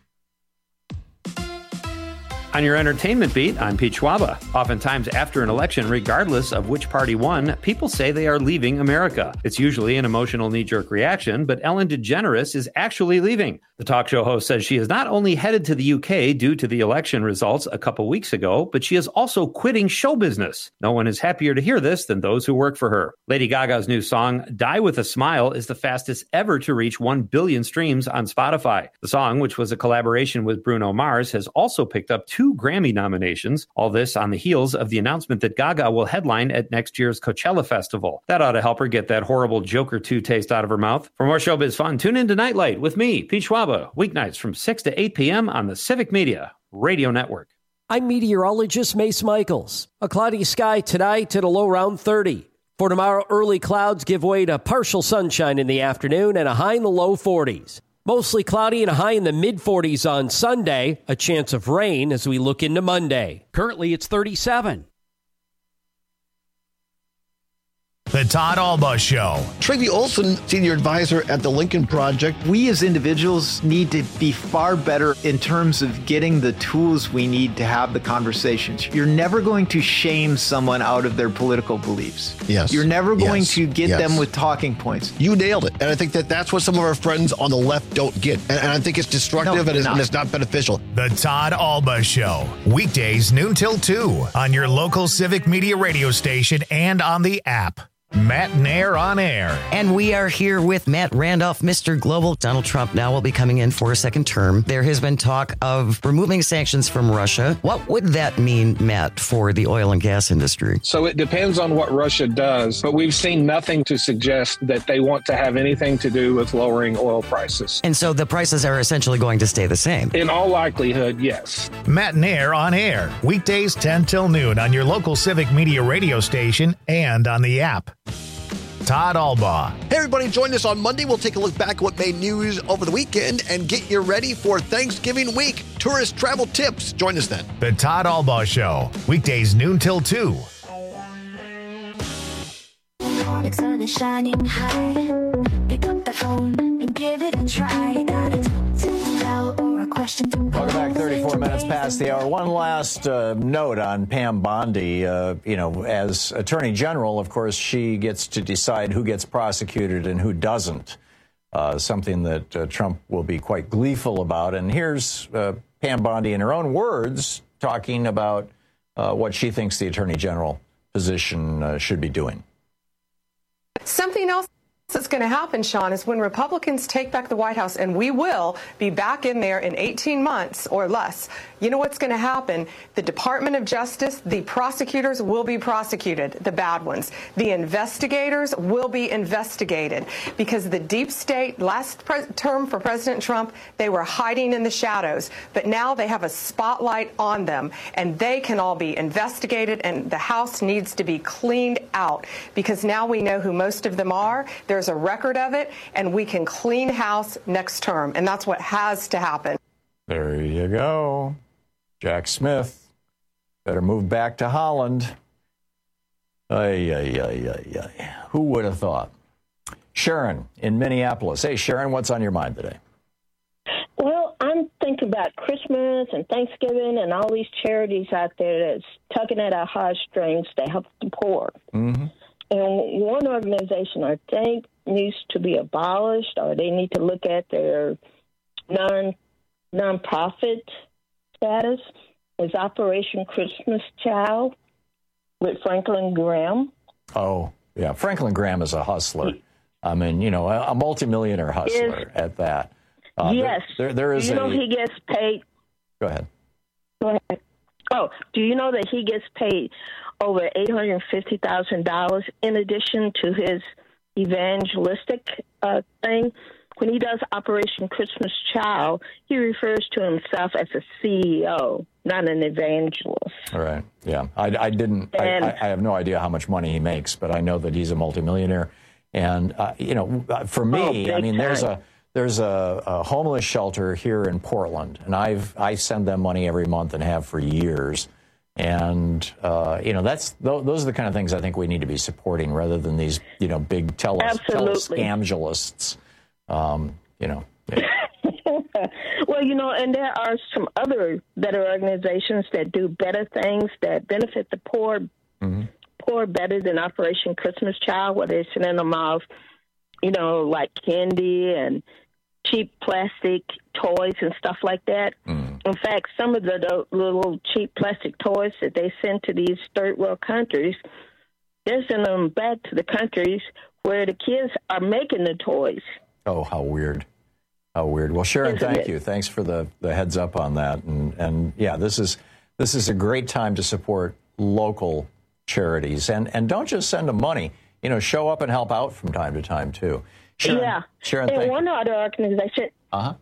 [SPEAKER 16] On your entertainment beat, I'm Pete Schwaba. Oftentimes after an election, regardless of which party won, people say they are leaving America. It's usually an emotional knee-jerk reaction, but Ellen DeGeneres is actually leaving. The talk show host says she is not only headed to the U K due to the election results a couple weeks ago, but she is also quitting show business. No one is happier to hear this than those who work for her. Lady Gaga's new song, Die With a Smile, is the fastest ever to reach one billion streams on Spotify. The song, which was a collaboration with Bruno Mars, has also picked up two Grammy nominations. All this on the heels of the announcement that Gaga will headline at next year's Coachella Festival. That ought to help her get that horrible Joker two taste out of her mouth. For more showbiz fun, tune in to Nightlight with me, Pete Schwaba, weeknights from six to eight p.m. on the Civic Media Radio Network.
[SPEAKER 17] I'm meteorologist Mace Michaels. A cloudy sky tonight at a low around thirty. For tomorrow, early clouds give way to partial sunshine in the afternoon and a high in the low forties. Mostly cloudy and a high in the mid-forties on Sunday. A chance of rain as we look into Monday. Currently, it's thirty-seven.
[SPEAKER 1] The Todd Alba Show.
[SPEAKER 27] Tracy Olson, senior advisor at the Lincoln Project.
[SPEAKER 28] We as individuals need to be far better in terms of getting the tools we need to have the conversations. You're never going to shame someone out of their political beliefs.
[SPEAKER 27] Yes.
[SPEAKER 28] You're never going
[SPEAKER 27] yes.
[SPEAKER 28] to get
[SPEAKER 27] yes.
[SPEAKER 28] them with talking points.
[SPEAKER 27] You nailed it. And I think that that's what some of our friends on the left don't get. And, and I think it's destructive no, and, it's, and it's not beneficial.
[SPEAKER 1] The Todd Alba Show. Weekdays noon till two on your local Civic Media radio station and on the app. Matt Nair on air.
[SPEAKER 6] And we are here with Matt Randolph, Mister Global. Donald Trump now will be coming in for a second term. There has been talk of removing sanctions from Russia. What would that mean, Matt, for the oil and gas industry?
[SPEAKER 12] So it depends on what Russia does, but we've seen nothing to suggest that they want to have anything to do with lowering oil prices.
[SPEAKER 6] And so the prices are essentially going to stay the same?
[SPEAKER 12] In all likelihood, yes.
[SPEAKER 1] Matt Nair on air, weekdays ten till noon on your local Civic Media radio station and on the app. Todd Albaugh.
[SPEAKER 27] Hey, everybody, join us on Monday. We'll take a look back at what made news over the weekend and get you ready for Thanksgiving week. Tourist travel tips. Join us then.
[SPEAKER 1] The Todd Albaugh Show, weekdays noon till two.
[SPEAKER 13] The sun is shining high. Pick up the phone and give it a try. Got it or a question to
[SPEAKER 21] Welcome back. thirty-four minutes past the hour. One last uh, note on Pam Bondi. Uh, you know, as Attorney General, of course, she gets to decide who gets prosecuted and who doesn't. Uh, something that uh, Trump will be quite gleeful about. And here's uh, Pam Bondi in her own words talking about uh, what she thinks the Attorney General position uh, should be doing.
[SPEAKER 14] Something else that's going to happen, Sean, is when Republicans take back the White House, and we will be back in there in eighteen months or less, you know what's going to happen? The Department of Justice, the prosecutors will be prosecuted, the bad ones. The investigators will be investigated because the deep state, last pre- term for President Trump, they were hiding in the shadows. But now they have a spotlight on them, and they can all be investigated, and the House needs to be cleaned out because now we know who most of them are. There's a record of it, and we can clean house next term, and that's what has to happen.
[SPEAKER 21] There you go. Jack Smith better move back to Holland. Ay, ay, ay, ay, ay. Who would have thought? Sharon in Minneapolis. Hey, Sharon, what's on your mind today?
[SPEAKER 15] Well, I'm thinking about Christmas and Thanksgiving and all these charities out there that's tugging at our heartstrings to help the poor.
[SPEAKER 21] Mm-hmm.
[SPEAKER 15] And one organization I think needs to be abolished, or they need to look at their non nonprofit status, is Operation Christmas Child with Franklin Graham.
[SPEAKER 21] Oh, yeah. Franklin Graham is a hustler. I mean, you know, a, a multimillionaire hustler
[SPEAKER 15] Is,
[SPEAKER 21] at that. Uh,
[SPEAKER 15] yes.
[SPEAKER 21] There, there, there is
[SPEAKER 15] you know
[SPEAKER 21] a...
[SPEAKER 15] he gets paid.
[SPEAKER 21] Go ahead.
[SPEAKER 15] Go ahead. Oh, do you know that he gets paid over eight hundred fifty thousand dollars in addition to his evangelistic uh, thing? When he does Operation Christmas Child, he refers to himself as a C E O, not an evangelist.
[SPEAKER 21] All right. Yeah. I, I didn't,
[SPEAKER 15] And,
[SPEAKER 21] I, I have no idea how much money he makes, but I know that he's a multimillionaire. And, uh, you know, for me,
[SPEAKER 15] oh,
[SPEAKER 21] I mean,
[SPEAKER 15] time.
[SPEAKER 21] there's a, there's a, a homeless shelter here in Portland, and I've, I send them money every month and have for years. And, uh, you know, that's, th- those are the kind of things I think we need to be supporting rather than these, you know, big tele- telescamgelists. Um, you know. Yeah.
[SPEAKER 15] Well, you know, and there are some other better organizations that do better things that benefit the poor,
[SPEAKER 21] mm-hmm.
[SPEAKER 15] poor better than Operation Christmas Child, where they're sending them off, you know, like candy and cheap plastic toys and stuff like that.
[SPEAKER 21] Mm.
[SPEAKER 15] In fact, some of the, the little cheap plastic toys that they send to these third world countries, they're sending them back to the countries where the kids are making the toys.
[SPEAKER 21] Oh, how weird. How weird. Well, Sharon,
[SPEAKER 15] Isn't
[SPEAKER 21] thank
[SPEAKER 15] it?
[SPEAKER 21] you. Thanks for the, the heads up on that. And, and yeah, this is this is a great time to support local charities. And, and don't just send them money. You know, show up and help out from time to time, too. Sharon,
[SPEAKER 15] yeah.
[SPEAKER 21] Sharon,
[SPEAKER 15] and
[SPEAKER 21] thank
[SPEAKER 15] one
[SPEAKER 21] you.
[SPEAKER 15] other organization.
[SPEAKER 21] Uh-huh.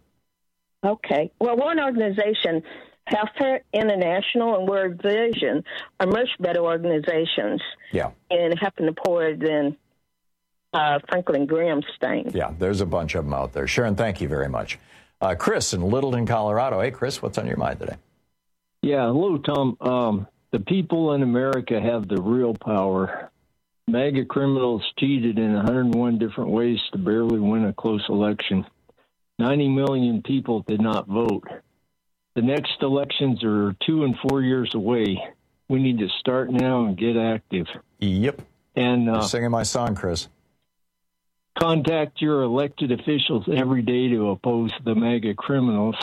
[SPEAKER 15] Okay. Well, one organization, Healthcare International and World Vision, are much better organizations
[SPEAKER 21] Yeah.
[SPEAKER 15] in helping the poor than uh, Franklin Graham's thing.
[SPEAKER 21] Yeah, there's a bunch of them out there. Sharon, thank you very much. Uh, Chris in Littleton, Colorado. Hey, Chris, what's on your mind today?
[SPEAKER 18] Yeah, hello, Tom. Um, the people in America have the real power. MAGA criminals cheated in one hundred one different ways to barely win a close election. ninety million people did not vote. The next elections are two and four years away. We need to start now and get active.
[SPEAKER 21] Yep.
[SPEAKER 18] And uh,
[SPEAKER 21] You're singing my song, Chris.
[SPEAKER 18] Contact your elected officials every day to oppose the MAGA criminals.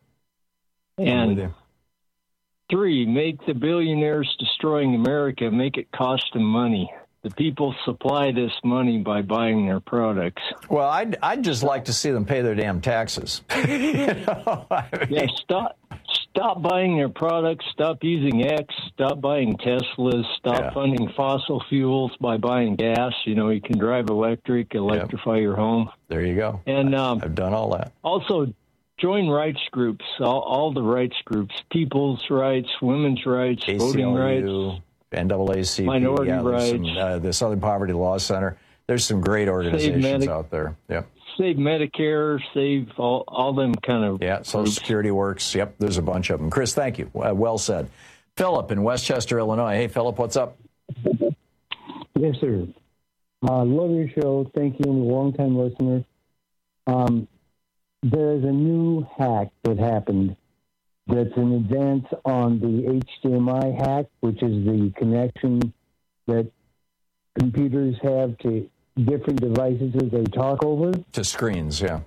[SPEAKER 18] And three, make the billionaires destroying America, make it cost them money. the people supply this money by buying their products.
[SPEAKER 21] Well, I'd, I'd just like to see them pay their damn taxes. you know, I mean,
[SPEAKER 18] yeah, stop stop buying their products, stop using X, stop buying Teslas, stop
[SPEAKER 21] Yeah.
[SPEAKER 18] funding fossil fuels by buying gas. You know, you can drive electric, electrify your home.
[SPEAKER 21] There you go.
[SPEAKER 18] And um,
[SPEAKER 21] I've done all that.
[SPEAKER 18] Also, join rights groups, all, all the rights groups, people's rights, women's rights,
[SPEAKER 21] A C L U,
[SPEAKER 18] voting rights.
[SPEAKER 21] N double A C P,
[SPEAKER 18] Minority
[SPEAKER 21] yeah, there's some,
[SPEAKER 18] rights.
[SPEAKER 21] uh, the Southern Poverty Law Center. There's some great organizations
[SPEAKER 18] Medic-
[SPEAKER 21] out there. Yep.
[SPEAKER 18] Save Medicare, save all, all them kind of
[SPEAKER 21] Yeah, Social
[SPEAKER 18] groups.
[SPEAKER 21] Security works. Yep, there's a bunch of them. Chris, thank you. Uh, well said. Philip in Westchester, Illinois. Hey, Philip, what's up?
[SPEAKER 4] Yes, sir. I uh, love your show. Thank you. I'm a long-time listener. Um, there is a new hack that happened that's an advance on the H D M I hack, which is the connection that computers have to different devices as they talk over.
[SPEAKER 21] To screens, yeah.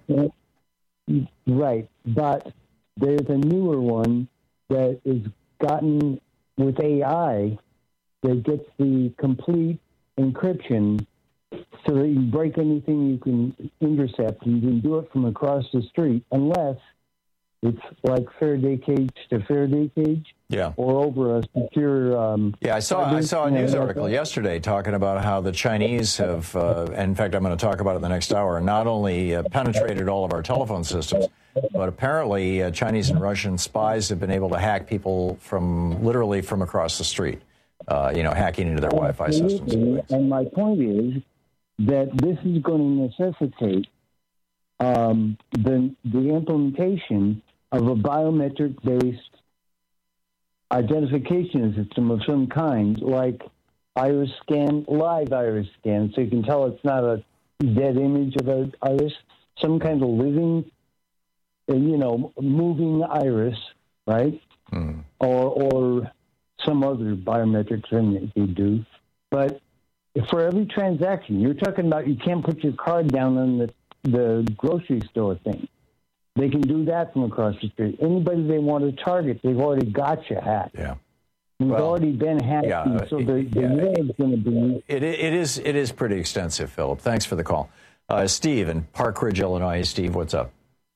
[SPEAKER 4] Right. But there's a newer one that is gotten with A I that gets the complete encryption so that you can break anything you can intercept. You can do it from across the street unless it's like Faraday cage to Faraday cage.
[SPEAKER 21] Yeah.
[SPEAKER 4] Or over a secure. Um,
[SPEAKER 21] Yeah, I saw I saw a news article yesterday talking about how the Chinese have, uh, in fact, I'm going to talk about it in the next hour, not only uh, penetrated all of our telephone systems, but apparently uh, Chinese and Russian spies have been able to hack people from literally from across the street, uh, you know, hacking into their Wi-Fi systems.
[SPEAKER 4] And my point is that this is going to necessitate um, the the implementation of a biometric-based identification system of some kind, like iris scan, live iris scan, so you can tell it's not a dead image of an iris, some kind of living, you know, moving iris, right?
[SPEAKER 21] Mm.
[SPEAKER 4] Or or some other biometric thing that you do. But for every transaction, you're talking about you can't put your card down on the, the grocery store thing. They can do that from across the street. Anybody they want to target, they've already got you hacked.
[SPEAKER 21] Yeah.
[SPEAKER 4] You've
[SPEAKER 21] Well,
[SPEAKER 4] already been hacked,
[SPEAKER 21] yeah,
[SPEAKER 4] and so the, the
[SPEAKER 21] yeah.
[SPEAKER 4] world's going to be...
[SPEAKER 21] It, it is it is pretty extensive, Philip. Thanks for the call. Uh, Steve in Park Ridge, Illinois. Steve, what's up?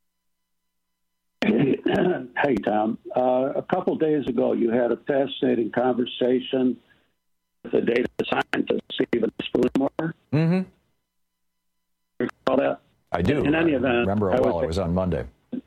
[SPEAKER 5] Hey, Tom. Uh, a couple days ago, you had a fascinating conversation with a data scientist, Stephen Spoonmore.
[SPEAKER 21] Mm-hmm.
[SPEAKER 5] Recall that?
[SPEAKER 21] I do.
[SPEAKER 5] In any
[SPEAKER 21] I
[SPEAKER 5] event,
[SPEAKER 21] remember it
[SPEAKER 5] I
[SPEAKER 21] well.
[SPEAKER 5] was-
[SPEAKER 21] It was on Monday.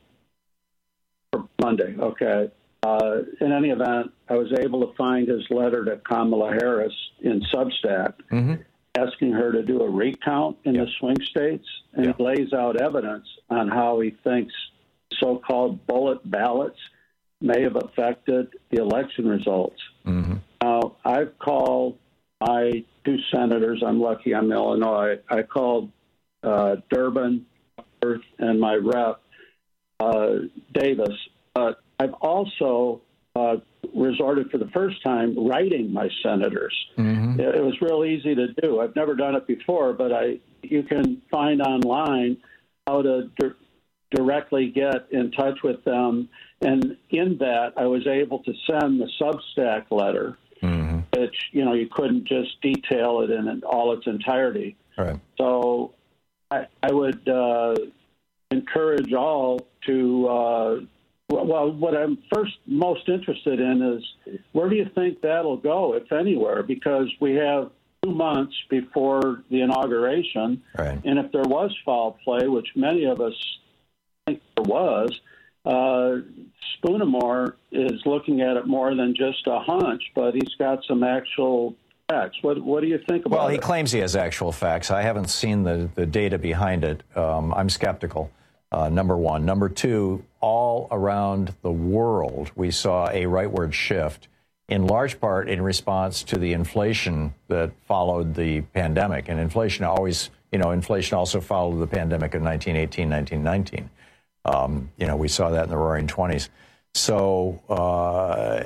[SPEAKER 5] Monday, okay. Uh, in any event, I was able to find his letter to Kamala Harris in Substack,
[SPEAKER 21] Mm-hmm.
[SPEAKER 5] asking her to do a recount in the swing states, and he lays out evidence on how he thinks so-called bullet ballots may have affected the election results.
[SPEAKER 21] Mm-hmm.
[SPEAKER 5] Now, I've called my two senators. I'm lucky I'm in Illinois. I called uh, Durbin and my rep, uh, Davis. But I've also uh, resorted for the first time writing my senators.
[SPEAKER 21] Mm-hmm.
[SPEAKER 5] It, it was real easy to do. I've never done it before, but I you can find online how to di- directly get in touch with them. And in that, I was able to send the Substack letter,
[SPEAKER 21] Mm-hmm.
[SPEAKER 5] which, you know, you couldn't just detail it in all its entirety.
[SPEAKER 21] All right.
[SPEAKER 5] So I, I would uh, encourage all to, uh, well, what I'm first most interested in is where do you think that'll go, if anywhere? Because we have two months before the inauguration.
[SPEAKER 21] Right.
[SPEAKER 5] And if there was foul play, which many of us think there was, uh, Spoonmore is looking at it more than just a hunch, but he's got some actual facts. What What do you think about
[SPEAKER 21] Well, he
[SPEAKER 5] it?
[SPEAKER 21] claims he has actual facts. I haven't seen the, the data behind it. Um, I'm skeptical, uh, number one. Number two, all around the world, we saw a rightward shift, in large part in response to the inflation that followed the pandemic. And inflation always, you know, inflation also followed the pandemic of nineteen eighteen, nineteen nineteen. Um, you know, we saw that in the Roaring Twenties. So, uh,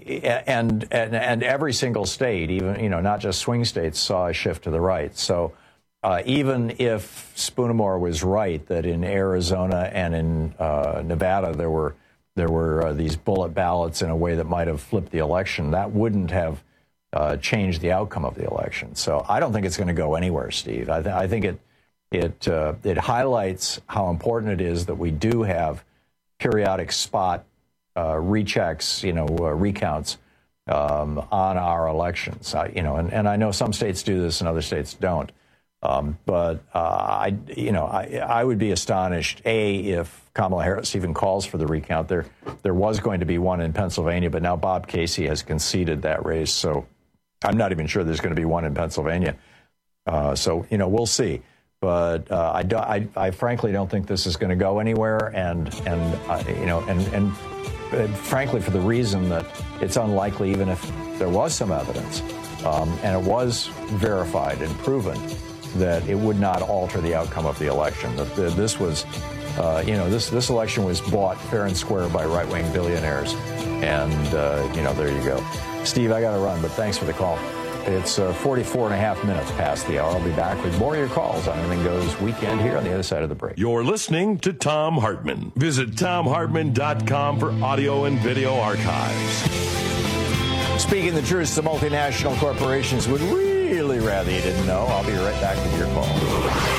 [SPEAKER 21] and, and and every single state, even, you know, not just swing states, saw a shift to the right. So uh, even if Spoonmore was right that in Arizona and in uh, Nevada there were there were uh, these bullet ballots in a way that might have flipped the election, that wouldn't have uh, change the outcome of the election. So I don't think it's going to go anywhere, Steve. I, th- I think it it uh, it highlights how important it is that we do have periodic spot uh, rechecks, you know, uh, recounts um, on our elections. I, you know, and, and I know some states do this and other states don't. Um, but uh, I, you know, I, I would be astonished, A, if Kamala Harris even calls for the recount. There, there was going to be one in Pennsylvania, but now Bob Casey has conceded that race, so I'm not even sure there's going to be one in Pennsylvania. Uh, so, you know, we'll see. But uh, I, do, I, I frankly don't think this is going to go anywhere, and and uh, you know, and and uh, frankly, for the reason that it's unlikely, even if there was some evidence, um, and it was verified and proven, that it would not alter the outcome of the election. That this was, uh, you know, this this election was bought fair and square by right-wing billionaires, and uh, you know, there you go. Steve, I got to run, but thanks for the call. It's uh, forty-four and a half minutes past the hour. I'll be back with more of your calls on Anything Goes Weekend here on the other side of the break.
[SPEAKER 3] You're listening to Thom Hartmann. Visit tom hartmann dot com for audio and video archives.
[SPEAKER 21] Speaking the truth, some multinational corporations would really rather you didn't know. I'll be right back with your call.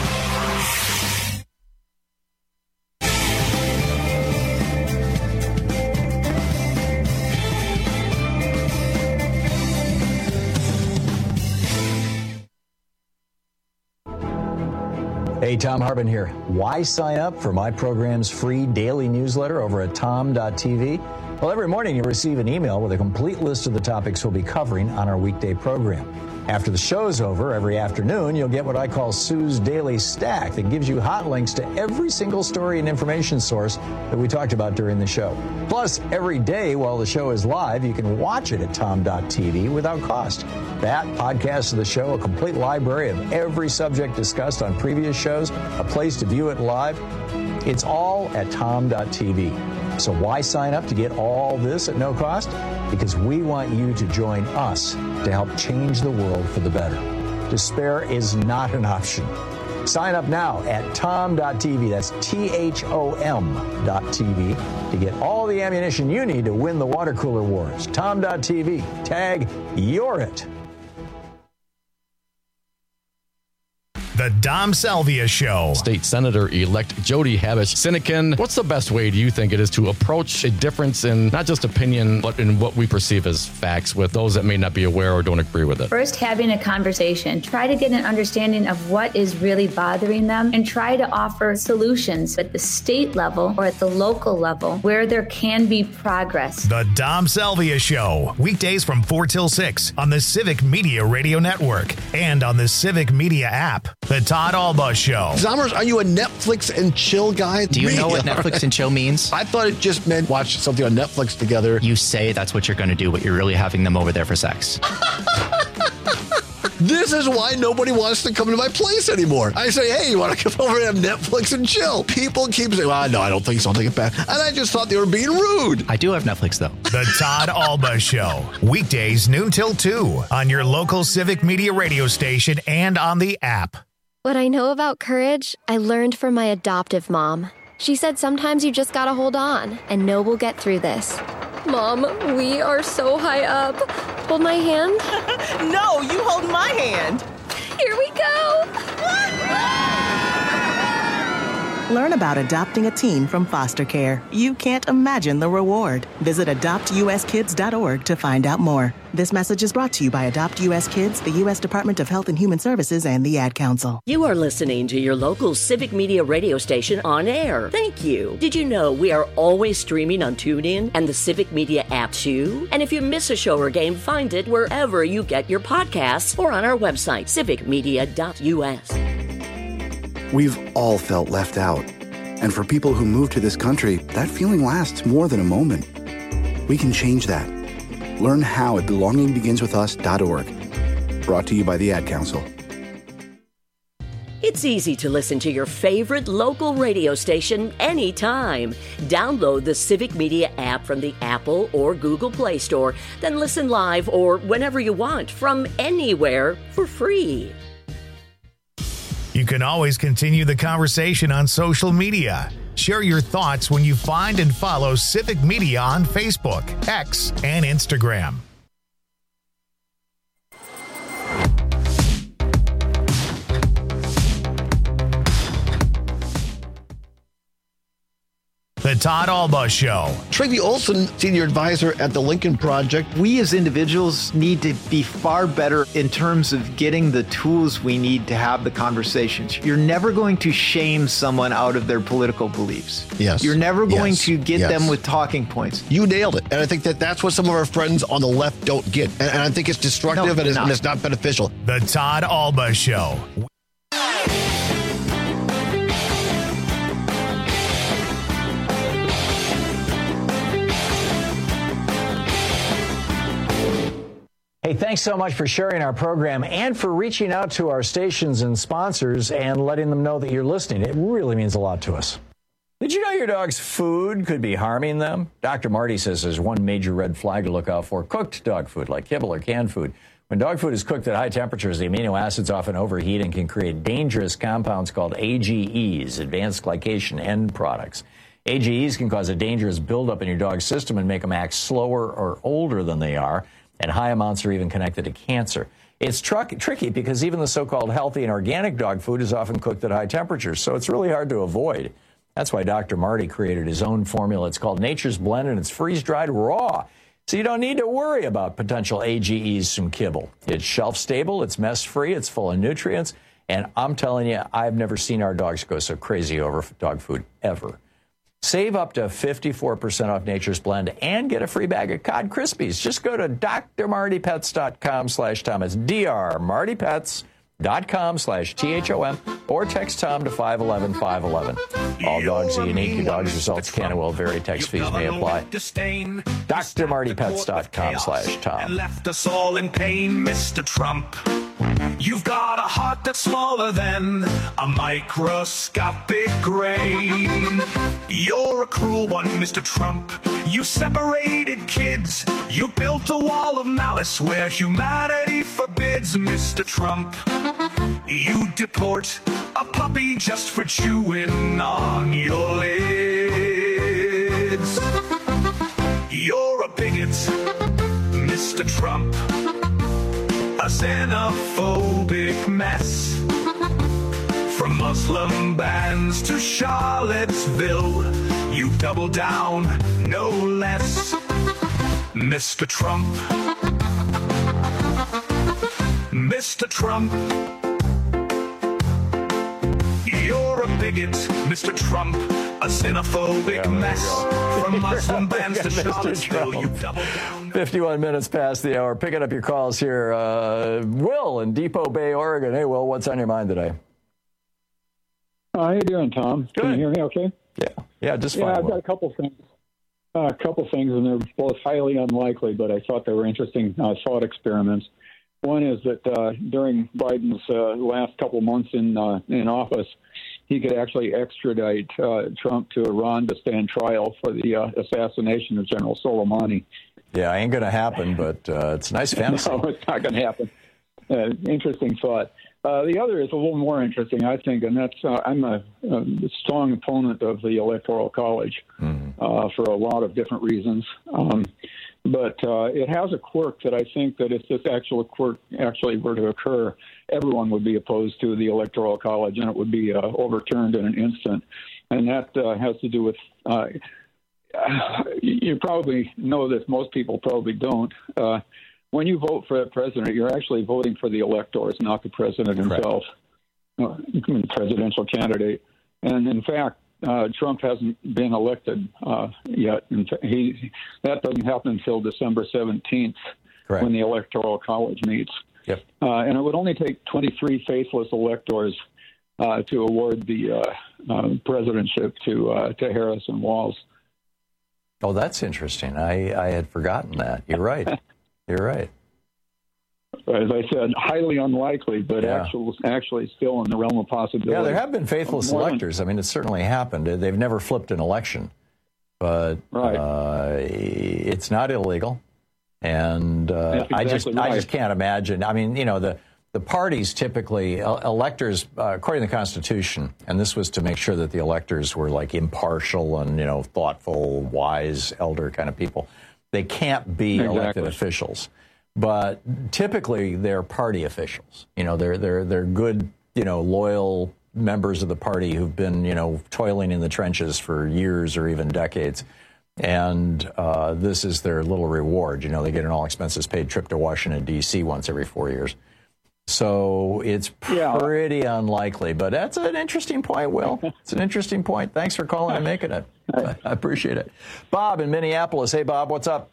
[SPEAKER 21] Hey, Thom Hartmann here. Why sign up for my program's free daily newsletter over at tom dot t v? Well, every morning you receive an email with a complete list of the topics we'll be covering on our weekday program. After the show's over, every afternoon, you'll get what I call Sue's Daily Stack that gives you hot links to every single story and information source that we talked about during the show. Plus, every day while the show is live, you can watch it at tom dot t v without cost. That, podcasts of the show, a complete library of every subject discussed on previous shows, a place to view it live, it's all at tom dot t v. So why sign up to get all this at no cost? Because we want you to join us to help change the world for the better. Despair is not an option. Sign up now at tom dot t v. That's T H O M dot T V to get all the ammunition you need to win the water cooler wars. tom dot t v. Tag You're It.
[SPEAKER 1] The Dom Salvia Show.
[SPEAKER 7] State Senator-elect Jody Habush-Sinykin, what's the best way, do you think, it is to approach a difference in not just opinion, but in what we perceive as facts with those that may not be aware or don't agree with it?
[SPEAKER 19] First, having a conversation. Try to get an understanding of what is really bothering them and try to offer solutions at the state level or at the local level where there can be progress.
[SPEAKER 1] The Dom Salvia Show. Weekdays from four till six on the Civic Media Radio Network and on the Civic Media app. The Todd Alba Show.
[SPEAKER 27] Zommers, are you a Netflix and chill guy?
[SPEAKER 20] Do you Me? know what Netflix and chill means?
[SPEAKER 27] I thought it just meant watch something on Netflix together.
[SPEAKER 20] You say that's what you're going to do, but you're really having them over there for sex.
[SPEAKER 27] This is why nobody wants to come to my place anymore. I say, hey, you want to come over and have Netflix and chill? People keep saying, well, no, I don't think so. I'll take it back. And I just thought they were being rude.
[SPEAKER 20] I do have Netflix, though.
[SPEAKER 1] The Todd Alba Show. Weekdays, noon till two on your local Civic Media radio station and on the app.
[SPEAKER 22] What I know about courage, I learned from my adoptive mom. She said sometimes you just gotta hold on and know we'll get through this. Mom, we are so high up. Hold my hand.
[SPEAKER 23] No, you hold my hand.
[SPEAKER 22] Here we go.
[SPEAKER 23] Learn about adopting a teen from foster care. You can't imagine the reward. Visit adopt u s kids dot org to find out more. This message is brought to you by Adopt U S Kids, the U S Department of Health and Human Services, and the Ad Council.
[SPEAKER 25] You are listening to your local Civic Media radio station on air. Thank you. Did you know we are always streaming on TuneIn and the Civic Media app too? And if you miss a show or game, find it wherever you get your podcasts or on our website, civic media dot u s.
[SPEAKER 26] We've all felt left out. And for people who move to this country, that feeling lasts more than a moment. We can change that. Learn how at belonging begins with us dot org. Brought to you by the Ad Council.
[SPEAKER 25] It's easy to listen to your favorite local radio station anytime. Download the Civic Media app from the Apple or Google Play Store, then listen live or whenever you want from anywhere for free.
[SPEAKER 1] You can always continue the conversation on social media. Share your thoughts when you find and follow Civic Media on Facebook, X, and Instagram. The Todd Alba Show.
[SPEAKER 27] Tracy Olson, senior advisor at the Lincoln Project.
[SPEAKER 28] We as individuals need to be far better in terms of getting the tools we need to have the conversations. You're never going to shame someone out of their political beliefs.
[SPEAKER 27] Yes.
[SPEAKER 28] You're never going
[SPEAKER 27] Yes.
[SPEAKER 28] to get
[SPEAKER 27] Yes.
[SPEAKER 28] them with talking points.
[SPEAKER 27] You nailed it. And I think that that's what some of our friends on the left don't get. And, and I think it's destructive
[SPEAKER 28] No,
[SPEAKER 27] and, it's,
[SPEAKER 28] not.
[SPEAKER 27] and it's not beneficial.
[SPEAKER 1] The Todd Alba Show.
[SPEAKER 21] Hey, thanks so much for sharing our program and for reaching out to our stations and sponsors and letting them know that you're listening. It really means a lot to us. Did you know your dog's food could be harming them? Doctor Marty says there's one major red flag to look out for: cooked dog food, like kibble or canned food. When dog food is cooked at high temperatures, the amino acids often overheat and can create dangerous compounds called A G Es, advanced glycation end products. A G Es can cause a dangerous buildup in your dog's system and make them act slower or older than they are, and high amounts are even connected to cancer. It's tr- tricky because even the so-called healthy and organic dog food is often cooked at high temperatures, so it's really hard to avoid. That's why Doctor Marty created his own formula. It's called Nature's Blend, and it's freeze-dried raw, so you don't need to worry about potential A G Es from kibble. It's shelf-stable, it's mess-free, it's full of nutrients, and I'm telling you, I've never seen our dogs go so crazy over dog food, ever. Save up to fifty-four percent off Nature's Blend and get a free bag of Cod Krispies. Just go to D R marty pets dot com slash Tom. It's D R marty pets dot com slash T H O M or text Tom to five one one, five one one. All dogs are unique. Your dog's results can and will vary. Text fees may apply. D R marty pets dot com slash Tom.
[SPEAKER 2] Left us all in pain, Mister Trump. You've got a heart that's smaller than a microscopic grain. You're a cruel one, Mister Trump. You separated kids. You built a wall of malice where humanity forbids, Mister Trump. You deport a puppy just for chewing on your lids. You're a bigot, Mister Trump. A xenophobic mess. From Muslim bans to Charlottesville, you double down, no less. Mister Trump. Mister Trump. You're a bigot, Mister Trump. A xenophobic mess. From Muslim bans to Charlottesville, you double down.
[SPEAKER 21] fifty-one minutes past the hour. Picking up your calls here. Uh, Will in Depot Bay, Oregon. Hey, Will, what's on your mind today?
[SPEAKER 8] How you doing, Tom?
[SPEAKER 21] Good.
[SPEAKER 8] Can you hear me okay?
[SPEAKER 21] Yeah, yeah, just fine.
[SPEAKER 8] Yeah, I've
[SPEAKER 21] Will.
[SPEAKER 8] got a couple things. Uh, a couple things, and they're both highly unlikely, but I thought they were interesting uh, thought experiments. One is that uh, during Biden's uh, last couple months in uh, in office, he could actually extradite uh, Trump to Iran to stand trial for the uh, assassination of General Soleimani.
[SPEAKER 21] Yeah, ain't going to happen, but uh, it's a nice fantasy.
[SPEAKER 8] No, it's not going to happen. Uh, interesting thought. Uh, the other is a little more interesting, I think, and that's uh, I'm a, a strong opponent of the Electoral College mm-hmm. uh, for a lot of different reasons. Um, but uh, it has a quirk that I think that if this actual quirk actually were to occur, everyone would be opposed to the Electoral College, and it would be uh, overturned in an instant. And that uh, has to do with uh, you probably know this. Most people probably don't. Uh, when you vote for the president, you're actually voting for the electors, not the president himself, uh, presidential candidate. And in fact, uh, Trump hasn't been elected uh, yet. And he that doesn't happen until December seventeenth,
[SPEAKER 21] Correct.
[SPEAKER 8] When the Electoral College meets.
[SPEAKER 21] Yep.
[SPEAKER 8] Uh, and it would only take twenty-three faithless electors uh, to award the uh, uh, presidentship to uh, to Harris and Walz.
[SPEAKER 21] Oh, that's interesting. I, I had forgotten that. You're right. You're right.
[SPEAKER 8] As I said, highly unlikely, but
[SPEAKER 21] Yeah.
[SPEAKER 8] actually, actually still in the realm of possibility.
[SPEAKER 21] Yeah, there have been faithless
[SPEAKER 8] More than-
[SPEAKER 21] electors. I mean, it's certainly happened. They've never flipped an election, but
[SPEAKER 8] Right.
[SPEAKER 21] uh, it's not illegal. And uh,
[SPEAKER 8] That's
[SPEAKER 21] I just,
[SPEAKER 8] exactly
[SPEAKER 21] I
[SPEAKER 8] right.
[SPEAKER 21] just can't imagine. I mean, you know, the the parties typically el- electors, uh, according to the Constitution, and this was to make sure that the electors were like impartial and you know thoughtful, wise, elder kind of people. They can't be
[SPEAKER 8] Exactly.
[SPEAKER 21] elected officials, but typically they're party officials. You know, they're they're they're good, you know, loyal members of the party who've been, you know, toiling in the trenches for years or even decades. And uh, this is their little reward. You know, they get an all-expenses paid trip to Washington, D C once every four years. So it's pretty yeah. unlikely. But that's an interesting point, Will. It's an interesting point. Thanks for calling and making it. I appreciate it. Bob in Minneapolis. Hey, Bob, what's up?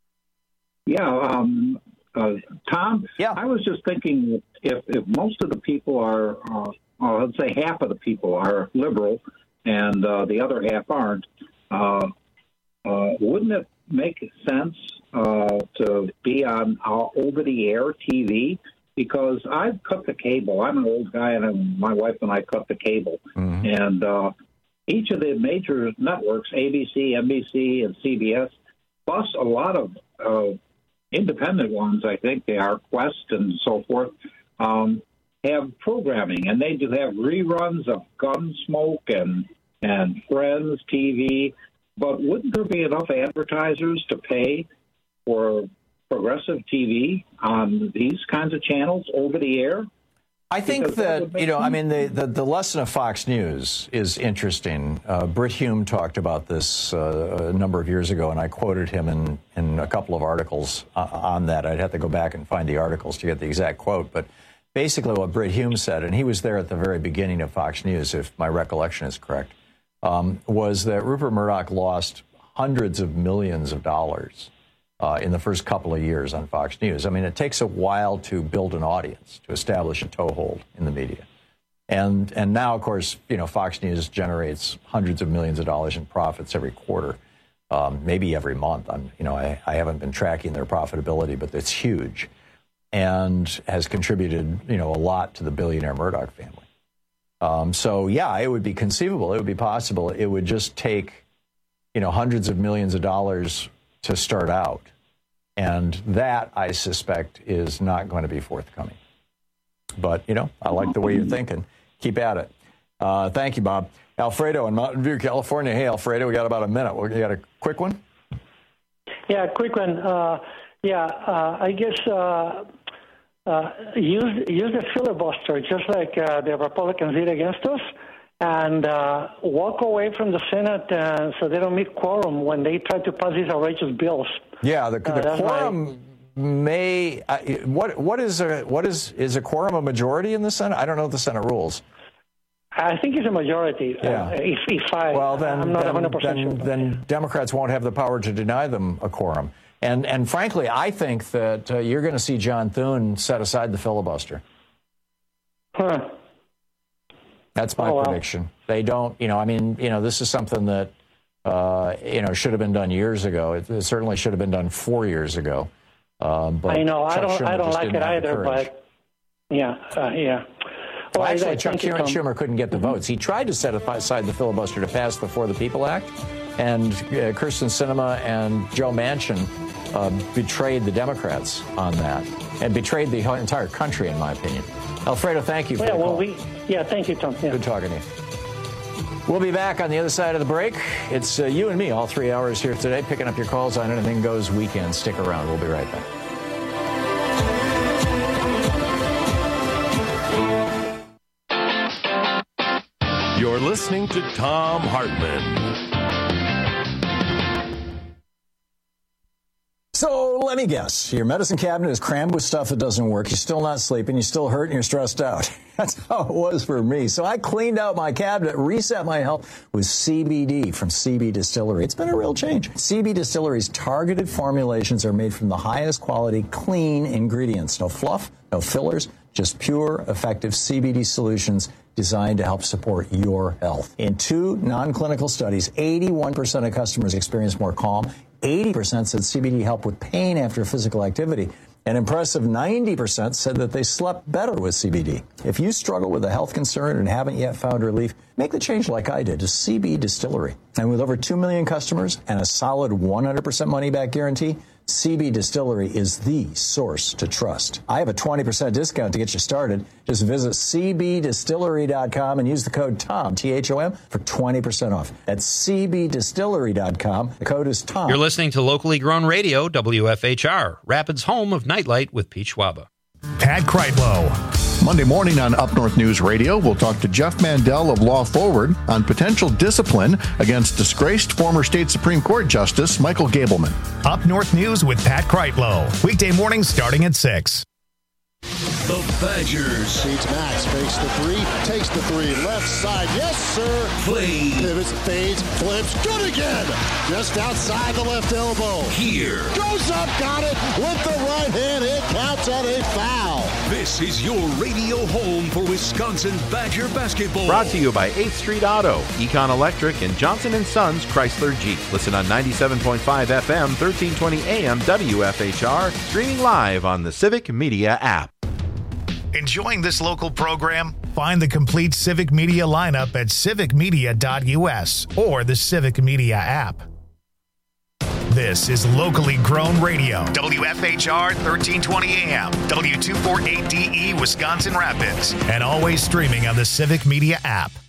[SPEAKER 6] Yeah, um, uh, Tom, yeah. I was just thinking if, if most of the people are, uh, uh, let's say half of the people are liberal and uh, the other half aren't, uh, uh, wouldn't it make sense uh, to be on uh, over-the-air T V? Because I've cut the cable. I'm an old guy, and my wife and I cut the cable. Mm-hmm. And uh, each of the major networks, A B C, N B C, and C B S, plus a lot of uh, independent ones, I think they are, Quest and so forth, um, have programming, and they do have reruns of Gunsmoke and and Friends T V. But wouldn't there be enough advertisers to pay for progressive T V on these kinds of channels over the air?
[SPEAKER 21] I think
[SPEAKER 6] Because
[SPEAKER 21] that,
[SPEAKER 6] that
[SPEAKER 21] you know, I mean, the, the, the lesson of Fox News is interesting. Uh, Brit Hume talked about this uh, a number of years ago, and I quoted him in, in a couple of articles uh, on that. I'd have to go back and find the articles to get the exact quote. But basically what Brit Hume said, and he was there at the very beginning of Fox News, if my recollection is correct, um, was that Rupert Murdoch lost hundreds of millions of dollars Uh, in the first couple of years on Fox News. I mean, it takes a while to build an audience, to establish a toehold in the media. And and now, of course, you know, Fox News generates hundreds of millions of dollars in profits every quarter, um, maybe every month. I'm, you know, I, I haven't been tracking their profitability, but it's huge and has contributed, you know, a lot to the billionaire Murdoch family. Um, so, yeah, it would be conceivable. It would be possible. It would just take, you know, hundreds of millions of dollars to start out. And that, I suspect, is not going to be forthcoming. But, you know, I like the way you're thinking. Keep at it. Uh, thank you, Bob. Alfredo in Mountain View, California. Hey, Alfredo, we got about a minute. We got a quick one?
[SPEAKER 9] Yeah, quick one. Uh, yeah, uh, I guess uh, uh, use, use the filibuster, just like uh, the Republicans did against us, and uh, walk away from the Senate uh, so they don't meet quorum when they try to pass these outrageous bills.
[SPEAKER 21] Yeah, the, the
[SPEAKER 9] uh,
[SPEAKER 21] quorum my... may. Uh, what what is a what is is a quorum a majority in the Senate? I don't know the Senate rules.
[SPEAKER 9] I think it's a majority.
[SPEAKER 21] Yeah.
[SPEAKER 9] Uh, if, if I,
[SPEAKER 21] well, then,
[SPEAKER 9] I'm not
[SPEAKER 21] then,
[SPEAKER 9] one hundred percent
[SPEAKER 21] then,
[SPEAKER 9] sure.
[SPEAKER 21] then Democrats won't have the power to deny them a quorum. And and frankly, I think that uh, you're going to see John Thune set aside the filibuster.
[SPEAKER 9] Huh.
[SPEAKER 21] That's my
[SPEAKER 9] oh, wow.
[SPEAKER 21] prediction. They don't, you know, I mean, you know, this is something that, uh, you know, should have been done years ago. It, it certainly should have been done four years ago. Um, but
[SPEAKER 9] I know.
[SPEAKER 21] Chuck
[SPEAKER 9] I don't.
[SPEAKER 21] Schumer
[SPEAKER 9] I don't
[SPEAKER 21] just
[SPEAKER 9] like
[SPEAKER 21] didn't
[SPEAKER 9] it
[SPEAKER 21] have the
[SPEAKER 9] either.
[SPEAKER 21] courage.
[SPEAKER 9] But yeah, uh, yeah.
[SPEAKER 21] Well,
[SPEAKER 9] Well,
[SPEAKER 21] actually,
[SPEAKER 9] I,
[SPEAKER 21] Chuck
[SPEAKER 9] I
[SPEAKER 21] Schumer,
[SPEAKER 9] you,
[SPEAKER 21] Schumer couldn't get the votes. He tried to set aside the filibuster to pass the For the People Act, and uh, Kyrsten Sinema and Joe Manchin uh, betrayed the Democrats on that, and betrayed the entire country, in my opinion. Alfredo, thank you for
[SPEAKER 9] yeah,
[SPEAKER 21] the
[SPEAKER 9] well,
[SPEAKER 21] call.
[SPEAKER 9] we, yeah, thank you, Tom. Yeah.
[SPEAKER 21] Good talking to you. We'll be back on the other side of the break. It's uh, you and me all three hours here today, picking up your calls on Anything Goes Weekend. Stick around. We'll be right back.
[SPEAKER 3] You're listening to Thom Hartmann.
[SPEAKER 21] So let me guess, your medicine cabinet is crammed with stuff that doesn't work. You're still not sleeping. You're still hurt and you're stressed out. That's how it was for me. So I cleaned out my cabinet, reset my health with C B D from C B Distillery. It's been a real change. C B Distillery's targeted formulations are made from the highest quality, clean ingredients. No fluff, no fillers, just pure, effective C B D solutions designed to help support your health. In two non-clinical studies, eighty-one percent of customers experienced more calm. eighty percent said C B D helped with pain after physical activity. An impressive ninety percent said that they slept better with C B D. If you struggle with a health concern and haven't yet found relief, make the change like I did to C B Distillery. And with over two million customers and a solid one hundred percent money-back guarantee, C B Distillery is the source to trust. I have a twenty percent discount to get you started. Just visit C B distillery dot com and use the code TOM, T H O M, for twenty percent off. That's C B distillery dot com. The code is TOM.
[SPEAKER 10] You're listening to locally grown radio, W F H R, Rapids' home of Nightlight with Pete Schwaba.
[SPEAKER 1] Pat Kreitlow.
[SPEAKER 10] Monday morning on Up North News Radio, we'll talk to Jeff Mandel of Law Forward on potential discipline against disgraced former state Supreme Court Justice Michael Gableman.
[SPEAKER 1] Up North News with Pat Kreitlow. Weekday mornings starting at six.
[SPEAKER 11] The Badgers.
[SPEAKER 12] Beats Max, fakes the three, takes the three, left side, yes sir.
[SPEAKER 11] Play.
[SPEAKER 12] Pivots, fades, flips, good again. Just outside the left elbow.
[SPEAKER 11] Here.
[SPEAKER 12] Goes up, got it with the right hand, it counts on a foul.
[SPEAKER 11] This is your radio home for Wisconsin Badger basketball.
[SPEAKER 13] Brought to you by eighth Street Auto, Econ Electric, and Johnson and Sons Chrysler Jeep. Listen on ninety-seven point five F M, thirteen twenty A M W F H R, streaming live on the Civic Media app.
[SPEAKER 1] Enjoying this local program? Find the complete Civic Media lineup at civic media dot U S or the Civic Media app. This is locally grown radio. W F H R thirteen twenty A M, W two forty-eight D E Wisconsin Rapids, and always streaming on the Civic Media app.